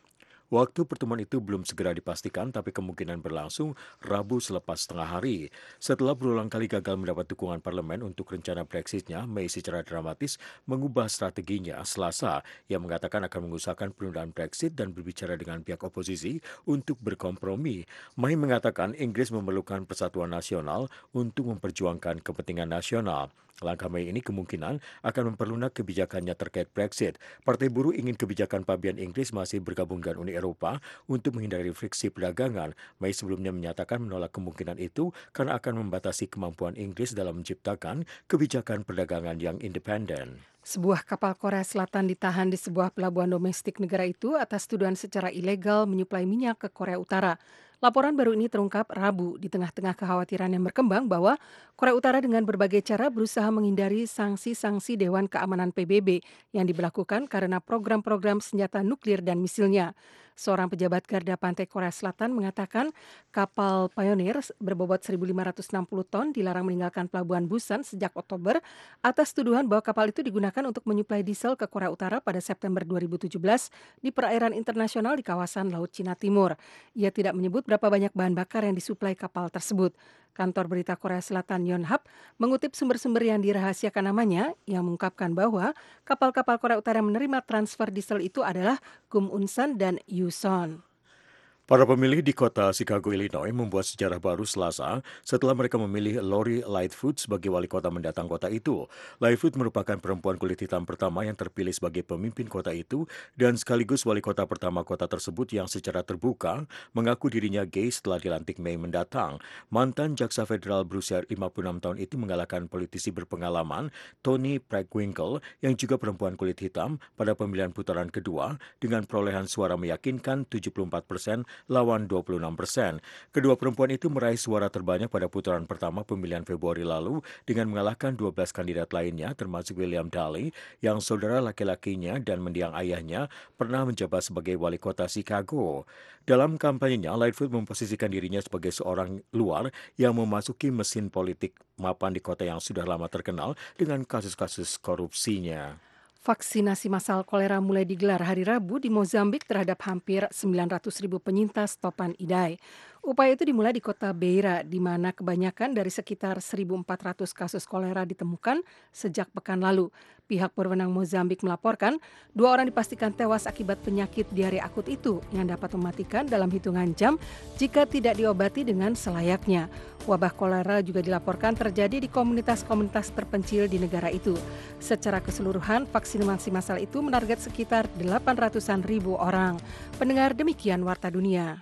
Waktu pertemuan itu belum segera dipastikan, tapi kemungkinan berlangsung Rabu selepas setengah hari. Setelah berulang kali gagal mendapat dukungan parlemen untuk rencana Brexitnya, May secara dramatis mengubah strateginya Selasa yang mengatakan akan mengusahakan penundaan Brexit dan berbicara dengan pihak oposisi untuk berkompromi. May mengatakan Inggris memerlukan persatuan nasional untuk memperjuangkan kepentingan nasional. Langkah May ini kemungkinan akan memperlunak kebijakannya terkait Brexit. Partai Buruh ingin kebijakan pabean Inggris masih bergabung dengan Uni Eropa untuk menghindari friksi perdagangan. May sebelumnya menyatakan menolak kemungkinan itu karena akan membatasi kemampuan Inggris dalam menciptakan kebijakan perdagangan yang independen. Sebuah kapal Korea Selatan ditahan di sebuah pelabuhan domestik negara itu atas tuduhan secara ilegal menyuplai minyak ke Korea Utara. Laporan baru ini terungkap Rabu di tengah-tengah kekhawatiran yang berkembang bahwa Korea Utara dengan berbagai cara berusaha menghindari sanksi-sanksi Dewan Keamanan PBB yang diberlakukan karena program-program senjata nuklir dan misilnya. Seorang pejabat garda pantai Korea Selatan mengatakan kapal Pioneer berbobot 1.560 ton dilarang meninggalkan pelabuhan Busan sejak Oktober atas tuduhan bahwa kapal itu digunakan untuk menyuplai diesel ke Korea Utara pada September 2017 di perairan internasional di kawasan Laut Cina Timur. Ia tidak menyebut berapa banyak bahan bakar yang disuplai kapal tersebut. Kantor berita Korea Selatan Yonhap mengutip sumber-sumber yang dirahasiakan namanya yang mengungkapkan bahwa kapal-kapal Korea Utara yang menerima transfer diesel itu adalah Kum Unsan dan Yuson. Para pemilih di kota Chicago, Illinois membuat sejarah baru Selasa setelah mereka memilih Lori Lightfoot sebagai wali kota mendatang kota itu. Lightfoot merupakan perempuan kulit hitam pertama yang terpilih sebagai pemimpin kota itu dan sekaligus wali kota pertama kota tersebut yang secara terbuka mengaku dirinya gay setelah dilantik Mei mendatang. Mantan jaksa federal berusia 56 tahun itu mengalahkan politisi berpengalaman Tony Preckwinkle yang juga perempuan kulit hitam pada pemilihan putaran kedua dengan perolehan suara meyakinkan 74% lawan 26%. Kedua perempuan itu meraih suara terbanyak pada putaran pertama pemilihan Februari lalu dengan mengalahkan 12 kandidat lainnya termasuk William Daley yang saudara laki-lakinya dan mendiang ayahnya pernah menjabat sebagai wali kota Chicago. Dalam kampanyenya, Lightfoot memposisikan dirinya sebagai seorang luar yang memasuki mesin politik mapan di kota yang sudah lama terkenal dengan kasus-kasus korupsinya. Vaksinasi massal kolera mulai digelar hari Rabu di Mozambik terhadap hampir 900.000 penyintas topan idai. Upaya itu dimulai di kota Beira, di mana kebanyakan dari sekitar 1.400 kasus kolera ditemukan sejak pekan lalu. Pihak berwenang Mozambik melaporkan 2 orang dipastikan tewas akibat penyakit diare akut itu yang dapat mematikan dalam hitungan jam jika tidak diobati dengan selayaknya. Wabah kolera juga dilaporkan terjadi di komunitas-komunitas terpencil di negara itu. Secara keseluruhan, vaksinasi massal itu menarget sekitar 800-an ribu orang. Pendengar, demikian Warta Dunia.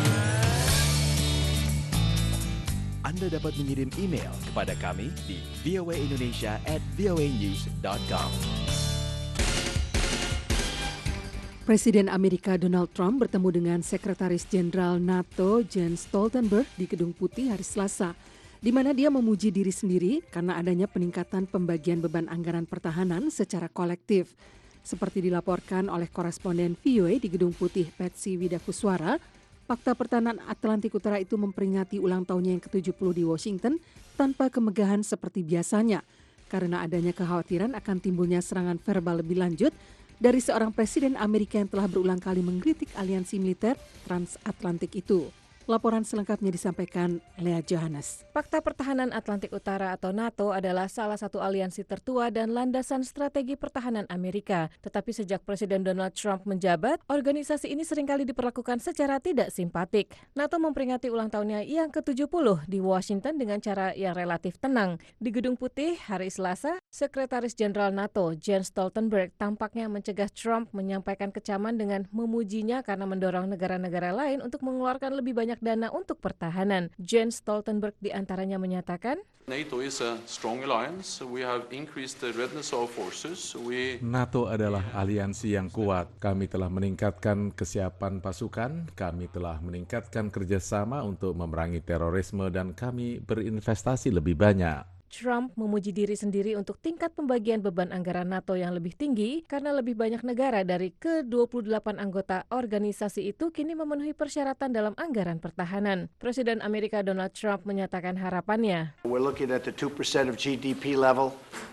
Anda dapat mengirim email kepada kami di voaindonesia@voanews.com. Presiden Amerika Donald Trump bertemu dengan Sekretaris Jenderal NATO Jens Stoltenberg di Gedung Putih hari Selasa, di mana dia memuji diri sendiri karena adanya peningkatan pembagian beban anggaran pertahanan secara kolektif. Seperti dilaporkan oleh koresponden VOA di Gedung Putih Patsy Widakuswara, Fakta Pertahanan Atlantik Utara itu memperingati ulang tahunnya yang ke-70 di Washington tanpa kemegahan seperti biasanya karena adanya kekhawatiran akan timbulnya serangan verbal lebih lanjut dari seorang presiden Amerika yang telah berulang kali mengkritik aliansi militer transatlantik itu. Laporan selengkapnya disampaikan Lea Johannes. Fakta Pertahanan Atlantik Utara atau NATO adalah salah satu aliansi tertua dan landasan strategi pertahanan Amerika. Tetapi sejak Presiden Donald Trump menjabat, organisasi ini seringkali diperlakukan secara tidak simpatik. NATO memperingati ulang tahunnya yang ke-70 di Washington dengan cara yang relatif tenang. Di Gedung Putih hari Selasa, Sekretaris Jenderal NATO Jens Stoltenberg tampaknya mencegah Trump menyampaikan kecaman dengan memujinya karena mendorong negara-negara lain untuk mengeluarkan lebih banyak dana untuk pertahanan. Jens Stoltenberg diantaranya menyatakan, NATO is a strong alliance. We have increased the readiness of forces. NATO adalah aliansi yang kuat. Kami telah meningkatkan kesiapan pasukan, kami telah meningkatkan kerjasama untuk memerangi terorisme, dan kami berinvestasi lebih banyak. Trump memuji diri sendiri untuk tingkat pembagian beban anggaran NATO yang lebih tinggi karena lebih banyak negara dari ke-28 anggota organisasi itu kini memenuhi persyaratan dalam anggaran pertahanan. Presiden Amerika Donald Trump menyatakan harapannya. We're looking at the 2% of GDP level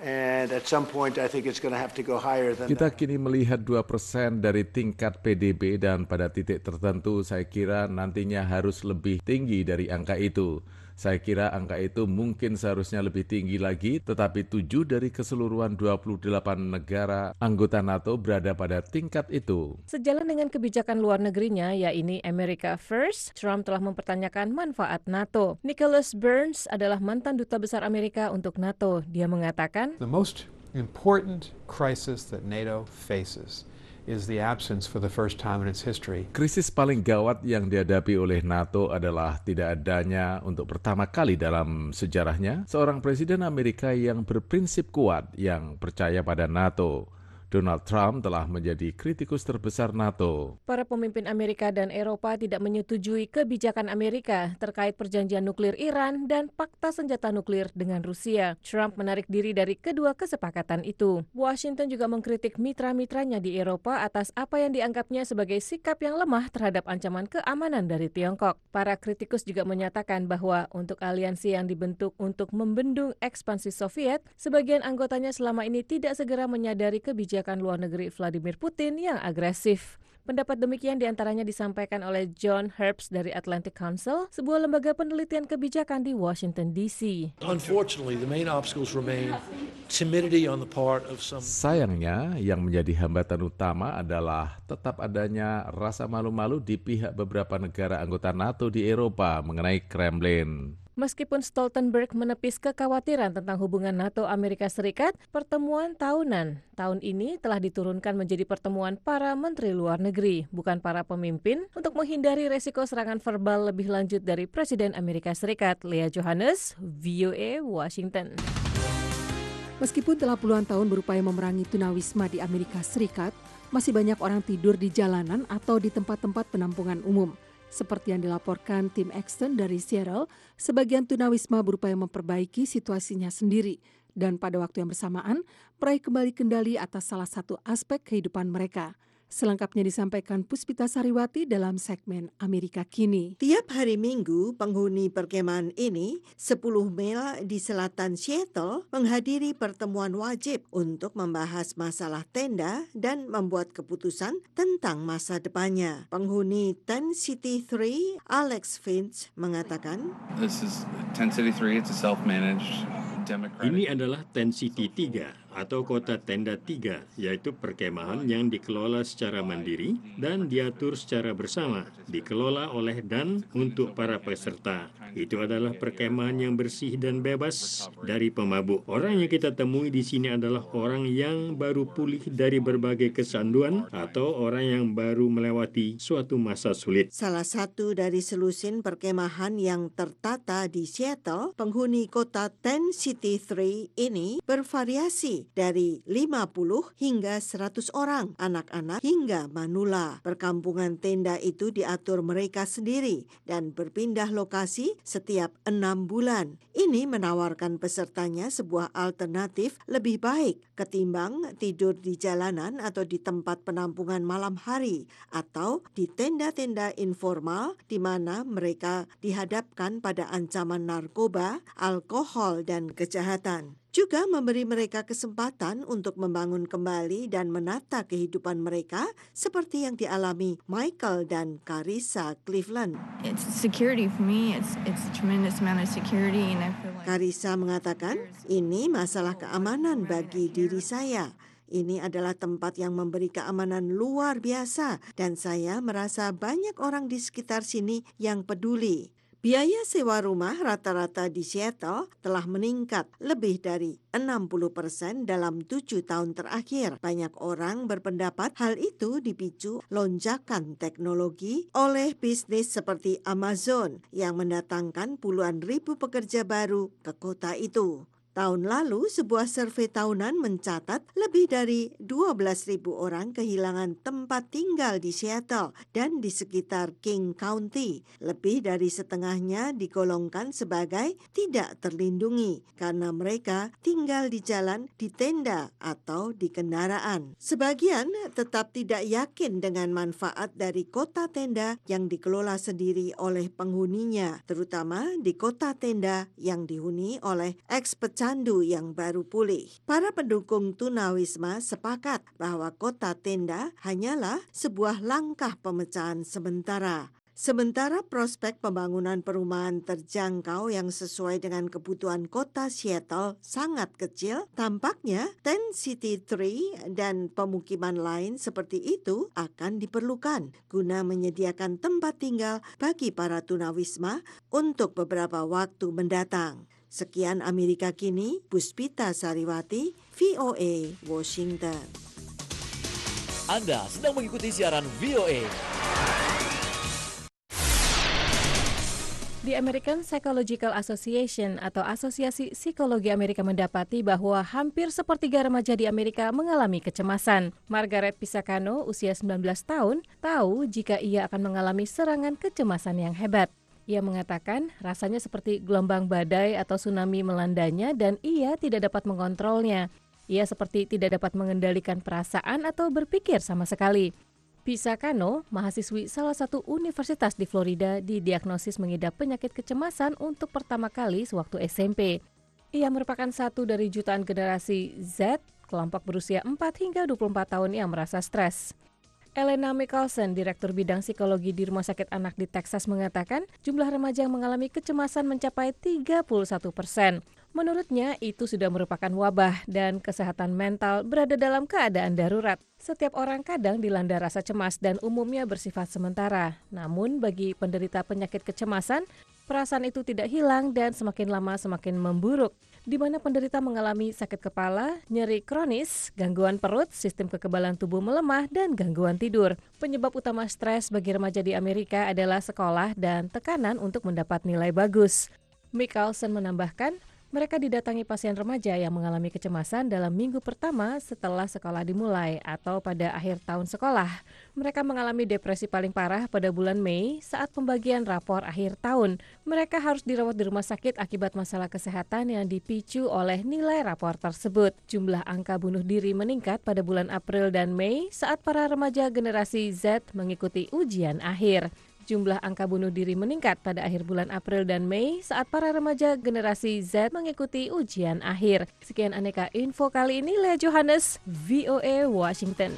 And at some point, I think it's going to have to go higher than Kita that. kini melihat 2% dari tingkat PDB dan pada titik tertentu saya kira nantinya harus lebih tinggi dari angka itu. Saya kira angka itu mungkin seharusnya lebih tinggi lagi, tetapi 7 dari keseluruhan 28 negara anggota NATO berada pada tingkat itu. Sejalan dengan kebijakan luar negerinya, yaitu America First, Trump telah mempertanyakan manfaat NATO. Nicholas Burns adalah mantan duta besar Amerika untuk NATO. Dia mengatakan, The most important crisis that NATO faces is the absence for the first time in its history. Krisis paling gawat yang dihadapi oleh NATO adalah tidak adanya untuk pertama kali dalam sejarahnya seorang presiden Amerika yang berprinsip kuat yang percaya pada NATO. Donald Trump telah menjadi kritikus terbesar NATO. Para pemimpin Amerika dan Eropa tidak menyetujui kebijakan Amerika terkait perjanjian nuklir Iran dan fakta senjata nuklir dengan Rusia. Trump menarik diri dari kedua kesepakatan itu. Washington juga mengkritik mitra-mitranya di Eropa atas apa yang dianggapnya sebagai sikap yang lemah terhadap ancaman keamanan dari Tiongkok. Para kritikus juga menyatakan bahwa untuk aliansi yang dibentuk untuk membendung ekspansi Soviet, sebagian anggotanya selama ini tidak segera menyadari kebijakan luar negeri Vladimir Putin yang agresif. Pendapat demikian diantaranya disampaikan oleh John Herbst dari Atlantic Council, sebuah lembaga penelitian kebijakan di Washington DC. Unfortunately, the main obstacles remain timidity on the part of some. Sayangnya, yang menjadi hambatan utama adalah tetap adanya rasa malu-malu di pihak beberapa negara anggota NATO di Eropa mengenai Kremlin. Meskipun Stoltenberg menepis kekhawatiran tentang hubungan NATO-Amerika Serikat, pertemuan tahunan tahun ini telah diturunkan menjadi pertemuan para menteri luar negeri, bukan para pemimpin, untuk menghindari resiko serangan verbal lebih lanjut dari Presiden Amerika Serikat. Leah Johannes, VOA, Washington. Meskipun telah puluhan tahun berupaya memerangi tunawisma di Amerika Serikat, masih banyak orang tidur di jalanan atau di tempat-tempat penampungan umum. Seperti yang dilaporkan tim Exton dari Seattle, sebagian tunawisma berupaya memperbaiki situasinya sendiri dan pada waktu yang bersamaan meraih kembali kendali atas salah satu aspek kehidupan mereka. Selengkapnya disampaikan Puspita Sariwati dalam segmen Amerika Kini. Tiap hari Minggu, penghuni perkemahan ini 10 mil di selatan Seattle menghadiri pertemuan wajib untuk membahas masalah tenda dan membuat keputusan tentang masa depannya. Penghuni Tent City 3, Alex Finch, mengatakan, This is Tent City 3, it's a self-managed Democratic. Ini adalah Tent City 3 atau Kota Tenda 3, yaitu perkemahan yang dikelola secara mandiri dan diatur secara bersama, dikelola oleh dan untuk para peserta. Itu adalah perkemahan yang bersih dan bebas dari pemabuk. Orang yang kita temui di sini adalah orang yang baru pulih dari berbagai kesanduan atau orang yang baru melewati suatu masa sulit. Salah satu dari selusin perkemahan yang tertata di Seattle, penghuni kota Tent City 3 ini bervariasi dari 50 hingga 100 orang, anak-anak hingga manula. Perkampungan tenda itu diatur mereka sendiri dan berpindah lokasi setiap 6 bulan. Ini menawarkan pesertanya sebuah alternatif lebih baik ketimbang tidur di jalanan atau di tempat penampungan malam hari atau di tenda-tenda informal di mana mereka dihadapkan pada ancaman narkoba, alkohol, dan kejahatan. Juga memberi mereka kesempatan untuk membangun kembali dan menata kehidupan mereka seperti yang dialami Michael dan Carissa Cleveland. It's security for me. It's a tremendous amount of security and I feel like Carissa mengatakan, ini masalah keamanan bagi diri saya. Ini adalah tempat yang memberi keamanan luar biasa dan saya merasa banyak orang di sekitar sini yang peduli. Biaya sewa rumah rata-rata di Seattle telah meningkat lebih dari 60% dalam 7 tahun terakhir. Banyak orang berpendapat hal itu dipicu lonjakan teknologi oleh bisnis seperti Amazon yang mendatangkan puluhan ribu pekerja baru ke kota itu. Tahun lalu, sebuah survei tahunan mencatat lebih dari 12.000 orang kehilangan tempat tinggal di Seattle dan di sekitar King County. Lebih dari setengahnya digolongkan sebagai tidak terlindungi karena mereka tinggal di jalan, di tenda, atau di kendaraan. Sebagian tetap tidak yakin dengan manfaat dari kota tenda yang dikelola sendiri oleh penghuninya, terutama di kota tenda yang dihuni oleh ex-pecalang candu yang baru pulih. Para pendukung tunawisma sepakat bahwa kota tenda hanyalah sebuah langkah pemecahan sementara. Sementara prospek pembangunan perumahan terjangkau yang sesuai dengan kebutuhan kota Seattle sangat kecil, tampaknya Tent City 3 dan pemukiman lain seperti itu akan diperlukan guna menyediakan tempat tinggal bagi para tunawisma untuk beberapa waktu mendatang. Sekian Amerika Kini, Puspita Sariwati, VOA, Washington. Anda sedang mengikuti siaran VOA. The American Psychological Association atau Asosiasi Psikologi Amerika mendapati bahwa hampir sepertiga remaja di Amerika mengalami kecemasan. Margaret Pisacano, usia 19 tahun, tahu jika ia akan mengalami serangan kecemasan yang hebat. Ia mengatakan rasanya seperti gelombang badai atau tsunami melandanya dan ia tidak dapat mengontrolnya. Ia seperti tidak dapat mengendalikan perasaan atau berpikir sama sekali. Pisacano, mahasiswi salah satu universitas di Florida, didiagnosis mengidap penyakit kecemasan untuk pertama kali sewaktu SMP. Ia merupakan satu dari jutaan generasi Z, kelompok berusia 4 hingga 24 tahun yang merasa stres. Elena Mickelson, Direktur Bidang Psikologi di Rumah Sakit Anak di Texas mengatakan jumlah remaja yang mengalami kecemasan mencapai 31%. Menurutnya, itu sudah merupakan wabah dan kesehatan mental berada dalam keadaan darurat. Setiap orang kadang dilanda rasa cemas dan umumnya bersifat sementara. Namun, bagi penderita penyakit kecemasan, perasaan itu tidak hilang dan semakin lama semakin memburuk, di mana penderita mengalami sakit kepala, nyeri kronis, gangguan perut, sistem kekebalan tubuh melemah, dan gangguan tidur. Penyebab utama stres bagi remaja di Amerika adalah sekolah dan tekanan untuk mendapat nilai bagus. Mickelson menambahkan, mereka didatangi pasien remaja yang mengalami kecemasan dalam minggu pertama setelah sekolah dimulai atau pada akhir tahun sekolah. Mereka mengalami depresi paling parah pada bulan Mei saat pembagian rapor akhir tahun. Mereka harus dirawat di rumah sakit akibat masalah kesehatan yang dipicu oleh nilai rapor tersebut. Jumlah angka bunuh diri meningkat pada bulan April dan Mei saat para remaja generasi Z mengikuti ujian akhir. Jumlah angka bunuh diri meningkat pada akhir bulan April dan Mei saat para remaja generasi Z mengikuti ujian akhir. Sekian Aneka Info kali ini, Lea Johannes, VOA Washington.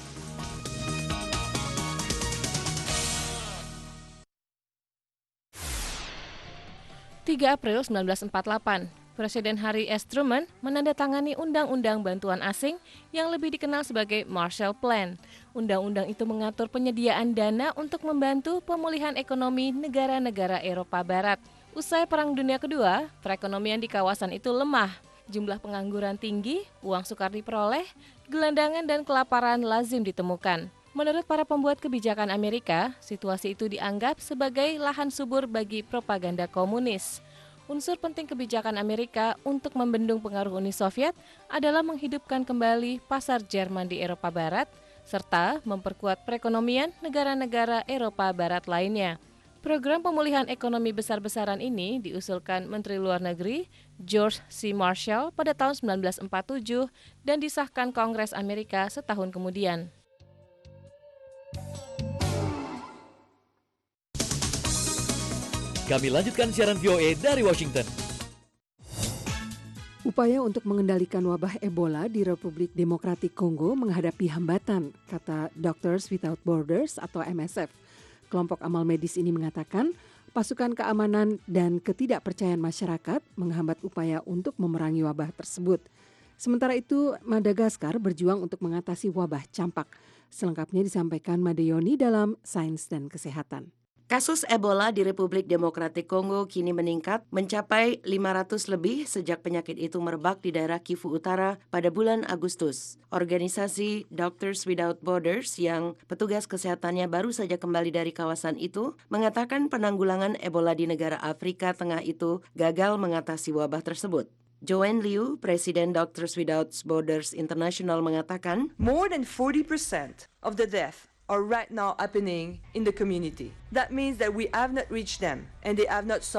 April 1948, Presiden Harry S. Truman menandatangani Undang-Undang Bantuan Asing yang lebih dikenal sebagai Marshall Plan. Undang-undang itu mengatur penyediaan dana untuk membantu pemulihan ekonomi negara-negara Eropa Barat. Usai Perang Dunia Kedua, perekonomian di kawasan itu lemah. Jumlah pengangguran tinggi, uang sukar diperoleh, gelandangan dan kelaparan lazim ditemukan. Menurut para pembuat kebijakan Amerika, situasi itu dianggap sebagai lahan subur bagi propaganda komunis. Unsur penting kebijakan Amerika untuk membendung pengaruh Uni Soviet adalah menghidupkan kembali pasar Jerman di Eropa Barat, serta memperkuat perekonomian negara-negara Eropa Barat lainnya. Program pemulihan ekonomi besar-besaran ini diusulkan Menteri Luar Negeri George C. Marshall pada tahun 1947 dan disahkan Kongres Amerika setahun kemudian. Kami lanjutkan siaran VOA dari Washington. Upaya untuk mengendalikan wabah Ebola di Republik Demokratik Kongo menghadapi hambatan, kata Doctors Without Borders atau MSF. Kelompok amal medis ini mengatakan pasukan keamanan dan ketidakpercayaan masyarakat menghambat upaya untuk memerangi wabah tersebut. Sementara itu, Madagaskar berjuang untuk mengatasi wabah campak. Selengkapnya disampaikan Madeyoni dalam Sains dan Kesehatan. Kasus Ebola di Republik Demokratik Kongo kini meningkat mencapai 500 lebih sejak penyakit itu merebak di daerah Kivu Utara pada bulan Agustus. Organisasi Doctors Without Borders yang petugas kesehatannya baru saja kembali dari kawasan itu mengatakan penanggulangan Ebola di negara Afrika Tengah itu gagal mengatasi wabah tersebut. Joanne Liu, Presiden Doctors Without Borders International mengatakan, more than 40% of the death are right now happening in the community. That means that we have not reached them and they have not sought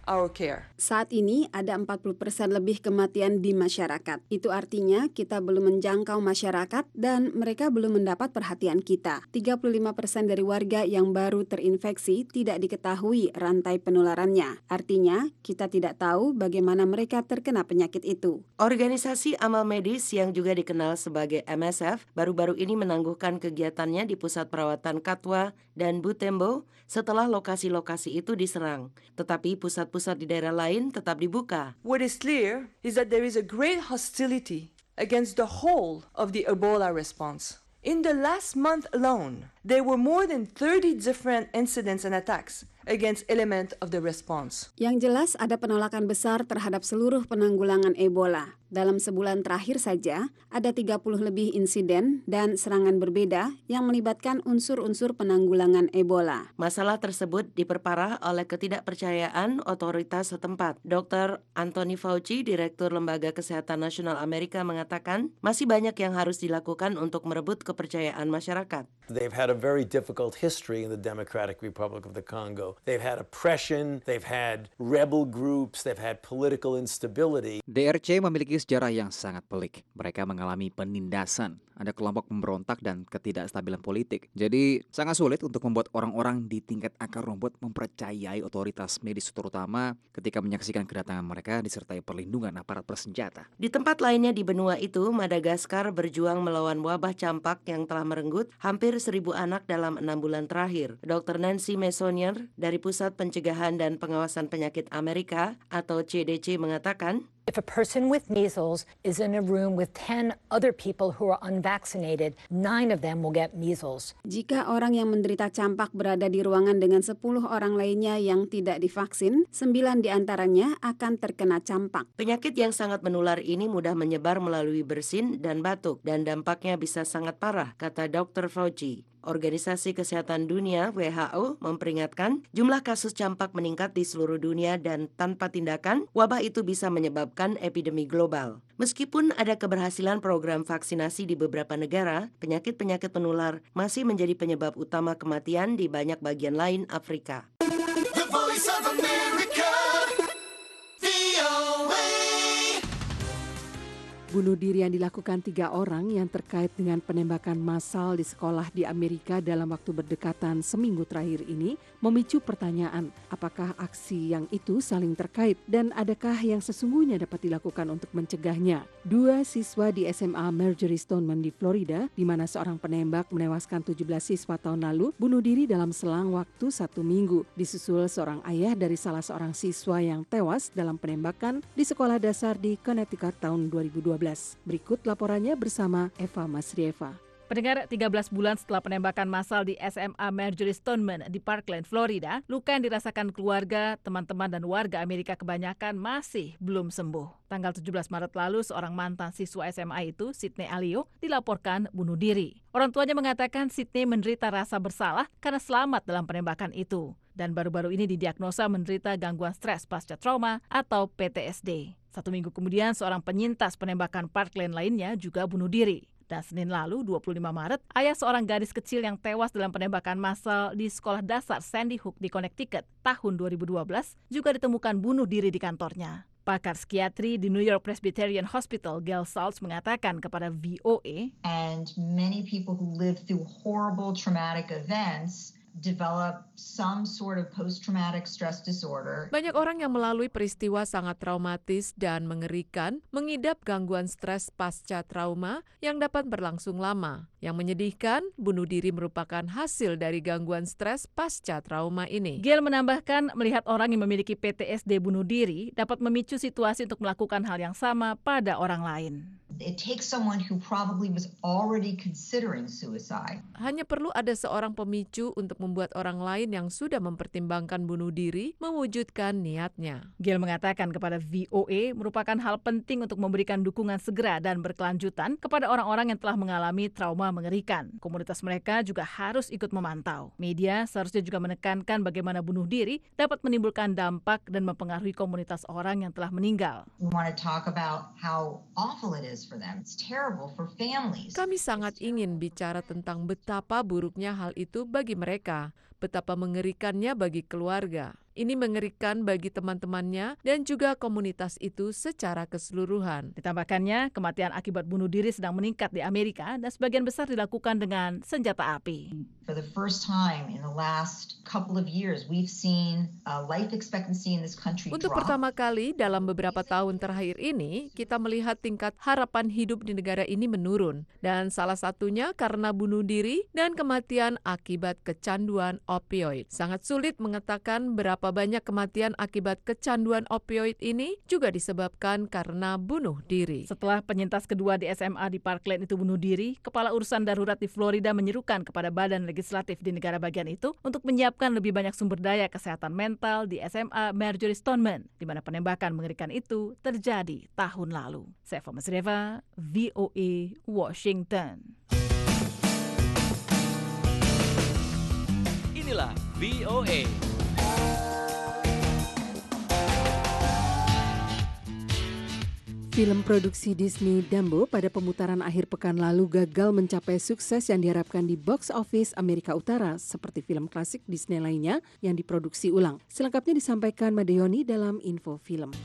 our care. Saat ini ada 40% lebih kematian di masyarakat. Itu artinya kita belum menjangkau masyarakat dan mereka belum mendapat perhatian kita. 35% dari warga yang baru terinfeksi tidak diketahui rantai penularannya. Artinya, kita tidak tahu bagaimana mereka terkena penyakit itu. Organisasi amal medis yang juga dikenal sebagai MSF baru-baru ini menangguhkan kegiatannya di pusat perawatan Katwa dan Butembo setelah lokasi-lokasi itu diserang. Tetapi pusat-pusat di daerah lain tetap dibuka. What is clear is that there is a great hostility against the whole of the Ebola response. In the last month alone, there were more than 30 different incidents and attacks against element of the response. Yang jelas ada penolakan besar terhadap seluruh penanggulangan Ebola. Dalam sebulan terakhir saja, ada 30 lebih insiden dan serangan berbeda yang melibatkan unsur-unsur penanggulangan Ebola. Masalah tersebut diperparah oleh ketidakpercayaan otoritas setempat. Dr. Anthony Fauci, Direktur Lembaga Kesehatan Nasional Amerika, mengatakan masih banyak yang harus dilakukan untuk merebut kepercayaan masyarakat. They've had a very difficult history in the Democratic Republic of the Congo. They've had oppression, they've had rebel groups, they've had political instability. DRC memiliki sejarah yang sangat pelik. Mereka mengalami penindasan, ada kelompok pemberontak dan ketidakstabilan politik. Jadi sangat sulit untuk membuat orang-orang di tingkat akar rumput mempercayai otoritas medis, terutama ketika menyaksikan kedatangan mereka disertai perlindungan aparat bersenjata. Di tempat lainnya di benua itu, Madagaskar berjuang melawan wabah campak yang telah merenggut hampir 1.000 anak dalam 6 bulan terakhir. Dr. Nancy Messonnier dari Pusat Pencegahan dan Pengawasan Penyakit Amerika atau CDC mengatakan, if a person with measles is in a room with 10 other people who are unvaccinated, 9 of them will get measles. Jika orang yang menderita campak berada di ruangan dengan 10 orang lainnya yang tidak divaksin, 9 diantaranya akan terkena campak. Penyakit yang sangat menular ini mudah menyebar melalui bersin dan batuk, dan dampaknya bisa sangat parah, kata Dr. Fauci. Organisasi Kesehatan Dunia WHO memperingatkan jumlah kasus campak meningkat di seluruh dunia dan tanpa tindakan, wabah itu bisa menyebabkan epidemi global. Meskipun ada keberhasilan program vaksinasi di beberapa negara, penyakit-penyakit penular masih menjadi penyebab utama kematian di banyak bagian lain Afrika. The Voice of America, VOA. Bunuh diri yang dilakukan 3 orang yang terkait dengan penembakan massal di sekolah di Amerika dalam waktu berdekatan seminggu terakhir ini memicu pertanyaan, apakah aksi yang itu saling terkait dan adakah yang sesungguhnya dapat dilakukan untuk mencegahnya. 2 siswa di SMA Marjory Stoneman di Florida, di mana seorang penembak menewaskan 17 siswa tahun lalu, bunuh diri dalam selang waktu 1 minggu, disusul seorang ayah dari salah seorang siswa yang tewas dalam penembakan di sekolah dasar di Connecticut tahun 2012. Berikut laporannya bersama Eva Masrieva. Pendengar, 13 bulan setelah penembakan massal di SMA Marjory Stoneman di Parkland, Florida, luka yang dirasakan keluarga, teman-teman, dan warga Amerika kebanyakan masih belum sembuh. Tanggal 17 Maret lalu, seorang mantan siswa SMA itu, Sydney Alio, dilaporkan bunuh diri. Orang tuanya mengatakan Sydney menderita rasa bersalah karena selamat dalam penembakan itu. Dan baru-baru ini didiagnosa menderita gangguan stres pasca trauma atau PTSD. 1 minggu kemudian, seorang penyintas penembakan Parkland lainnya juga bunuh diri. Dan Senin lalu, 25 Maret, ayah seorang gadis kecil yang tewas dalam penembakan massal di sekolah dasar Sandy Hook di Connecticut tahun 2012 juga ditemukan bunuh diri di kantornya. Pakar psikiatri di New York Presbyterian Hospital, Gail Saltz, mengatakan kepada VOA, and many people who live through horrible traumatic events develop some sort of post-traumatic stress disorder. Banyak orang yang melalui peristiwa sangat traumatis dan mengerikan mengidap gangguan stres pasca trauma yang dapat berlangsung lama. Yang menyedihkan, bunuh diri merupakan hasil dari gangguan stres pasca trauma ini. Gail menambahkan, melihat orang yang memiliki PTSD bunuh diri dapat memicu situasi untuk melakukan hal yang sama pada orang lain. It takes someone who probably was already considering suicide. Hanya perlu ada seorang pemicu untuk membuat orang lain yang sudah mempertimbangkan bunuh diri mewujudkan niatnya. Gail mengatakan kepada VOA merupakan hal penting untuk memberikan dukungan segera dan berkelanjutan kepada orang-orang yang telah mengalami trauma mengerikan. Komunitas mereka juga harus ikut memantau. Media seharusnya juga menekankan bagaimana bunuh diri dapat menimbulkan dampak dan mempengaruhi komunitas orang yang telah meninggal. We want to talk about how awful it is for them. It's terrible for families. Kami sangat ingin bicara tentang betapa buruknya hal itu bagi mereka. betapa mengerikannya bagi keluarga. Ini mengerikan bagi teman-temannya dan juga komunitas itu secara keseluruhan. Ditambahkannya, kematian akibat bunuh diri sedang meningkat di Amerika dan sebagian besar dilakukan dengan senjata api. For the first time in the last couple of years, we've seen life expectancy in this country Untuk drop. pertama kali dalam beberapa tahun terakhir ini, kita melihat tingkat harapan hidup di negara ini menurun. Dan salah satunya karena bunuh diri dan kematian akibat kecanduan opioid. Sangat sulit mengatakan berapa banyak kematian akibat kecanduan opioid ini juga disebabkan karena bunuh diri. Setelah penyintas kedua di SMA di Parkland itu bunuh diri, Kepala Urusan Darurat di Florida menyerukan kepada badan legislatif di negara bagian itu untuk menyiapkan lebih banyak sumber daya kesehatan mental di SMA Marjory Stoneman, di mana penembakan mengerikan itu terjadi tahun lalu. Seva Masreva, VOA, Washington. Inilah VOA. Film produksi Disney Dumbo pada pemutaran akhir pekan lalu gagal mencapai sukses yang diharapkan di box office Amerika Utara seperti film klasik Disney lainnya yang diproduksi ulang. Selengkapnya disampaikan Madeoni dalam Info Film.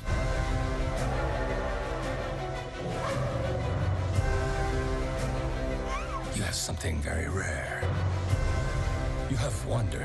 You have something very rare. You have wonder.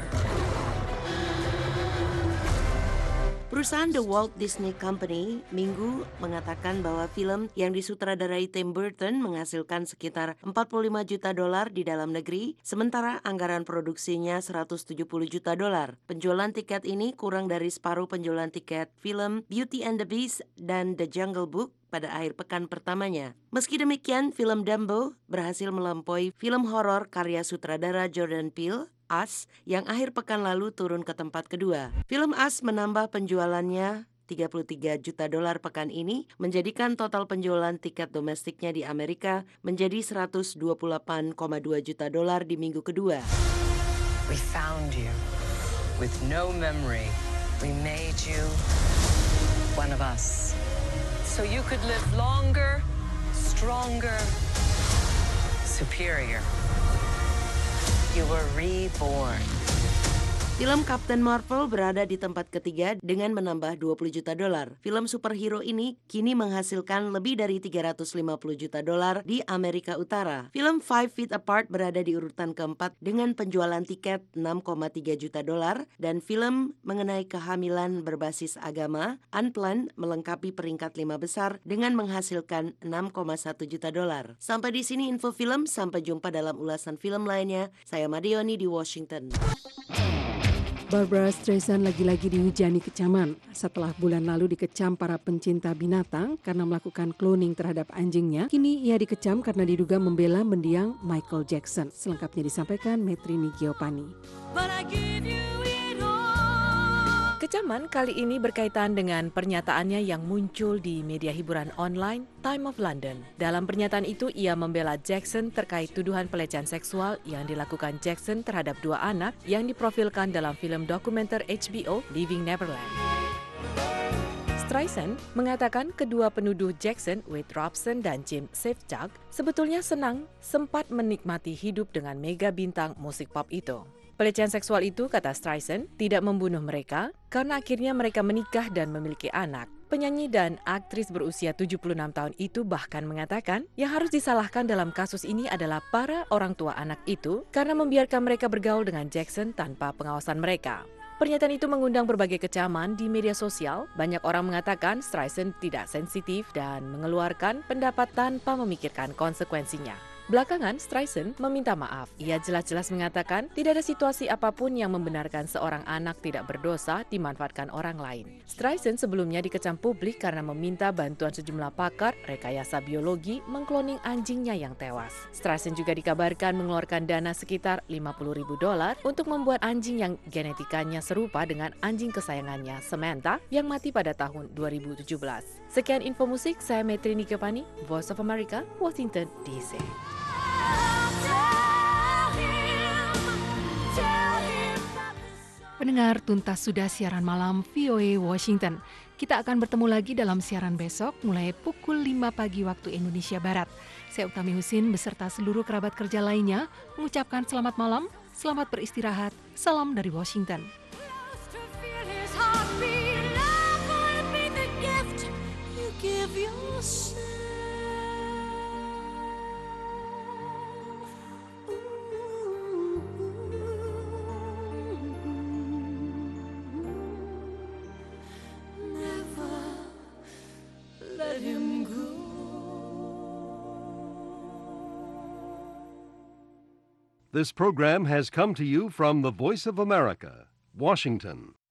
Perusahaan The Walt Disney Company Minggu mengatakan bahwa film yang disutradarai Tim Burton menghasilkan sekitar $45 juta di dalam negeri, sementara anggaran produksinya $170 juta. Penjualan tiket ini kurang dari separuh penjualan tiket film Beauty and the Beast dan The Jungle Book pada akhir pekan pertamanya. Meski demikian, film Dumbo berhasil melampaui film horor karya sutradara Jordan Peele, Us, yang akhir pekan lalu turun ke tempat kedua. Film Us menambah penjualannya $33 juta pekan ini, menjadikan total penjualan tiket domestiknya di Amerika menjadi $128,2 juta di minggu kedua. We found you. With no memory, we made you one of us. So you could live longer, stronger, superior. You were reborn. Film Captain Marvel berada di tempat ketiga dengan menambah $20 juta. Film superhero ini kini menghasilkan lebih dari $350 juta di Amerika Utara. Film Five Feet Apart berada di urutan keempat dengan penjualan tiket $6,3 juta dan film mengenai kehamilan berbasis agama Unplanned melengkapi peringkat 5 besar dengan menghasilkan $6,1 juta. Sampai di sini info film, sampai jumpa dalam ulasan film lainnya. Saya Madeoni di Washington. Barbara Streisand lagi-lagi dihujani kecaman setelah bulan lalu dikecam para pencinta binatang karena melakukan cloning terhadap anjingnya. Kini ia dikecam karena diduga membela mendiang Michael Jackson. Selengkapnya disampaikan Metrini Giopani. Kecaman kali ini berkaitan dengan pernyataannya yang muncul di media hiburan online Time of London. Dalam pernyataan itu, ia membela Jackson terkait tuduhan pelecehan seksual yang dilakukan Jackson terhadap 2 anak yang diprofilkan dalam film dokumenter HBO Leaving Neverland. Streisand mengatakan kedua penuduh Jackson, Wade Robson dan Jim Safechuck, sebetulnya senang sempat menikmati hidup dengan mega bintang musik pop itu. Pelecehan seksual itu, kata Streisand, tidak membunuh mereka karena akhirnya mereka menikah dan memiliki anak. Penyanyi dan aktris berusia 76 tahun itu bahkan mengatakan yang harus disalahkan dalam kasus ini adalah para orang tua anak itu karena membiarkan mereka bergaul dengan Jackson tanpa pengawasan mereka. Pernyataan itu mengundang berbagai kecaman di media sosial. Banyak orang mengatakan Streisand tidak sensitif dan mengeluarkan pendapat tanpa memikirkan konsekuensinya. Belakangan, Streisand meminta maaf. Ia jelas-jelas mengatakan tidak ada situasi apapun yang membenarkan seorang anak tidak berdosa dimanfaatkan orang lain. Streisand sebelumnya dikecam publik karena meminta bantuan sejumlah pakar rekayasa biologi mengkloning anjingnya yang tewas. Streisand juga dikabarkan mengeluarkan dana sekitar $50.000 untuk membuat anjing yang genetikanya serupa dengan anjing kesayangannya, Samantha, yang mati pada tahun 2017. Sekian info musik, saya Metrini Giopani, Voice of America, Washington, D.C. Pendengar, tuntas sudah siaran malam VOA Washington. Kita akan bertemu lagi dalam siaran besok mulai pukul 5 pagi waktu Indonesia Barat. Saya Utami Husin beserta seluruh kerabat kerja lainnya mengucapkan selamat malam, selamat beristirahat, salam dari Washington. This program has come to you from the Voice of America, Washington.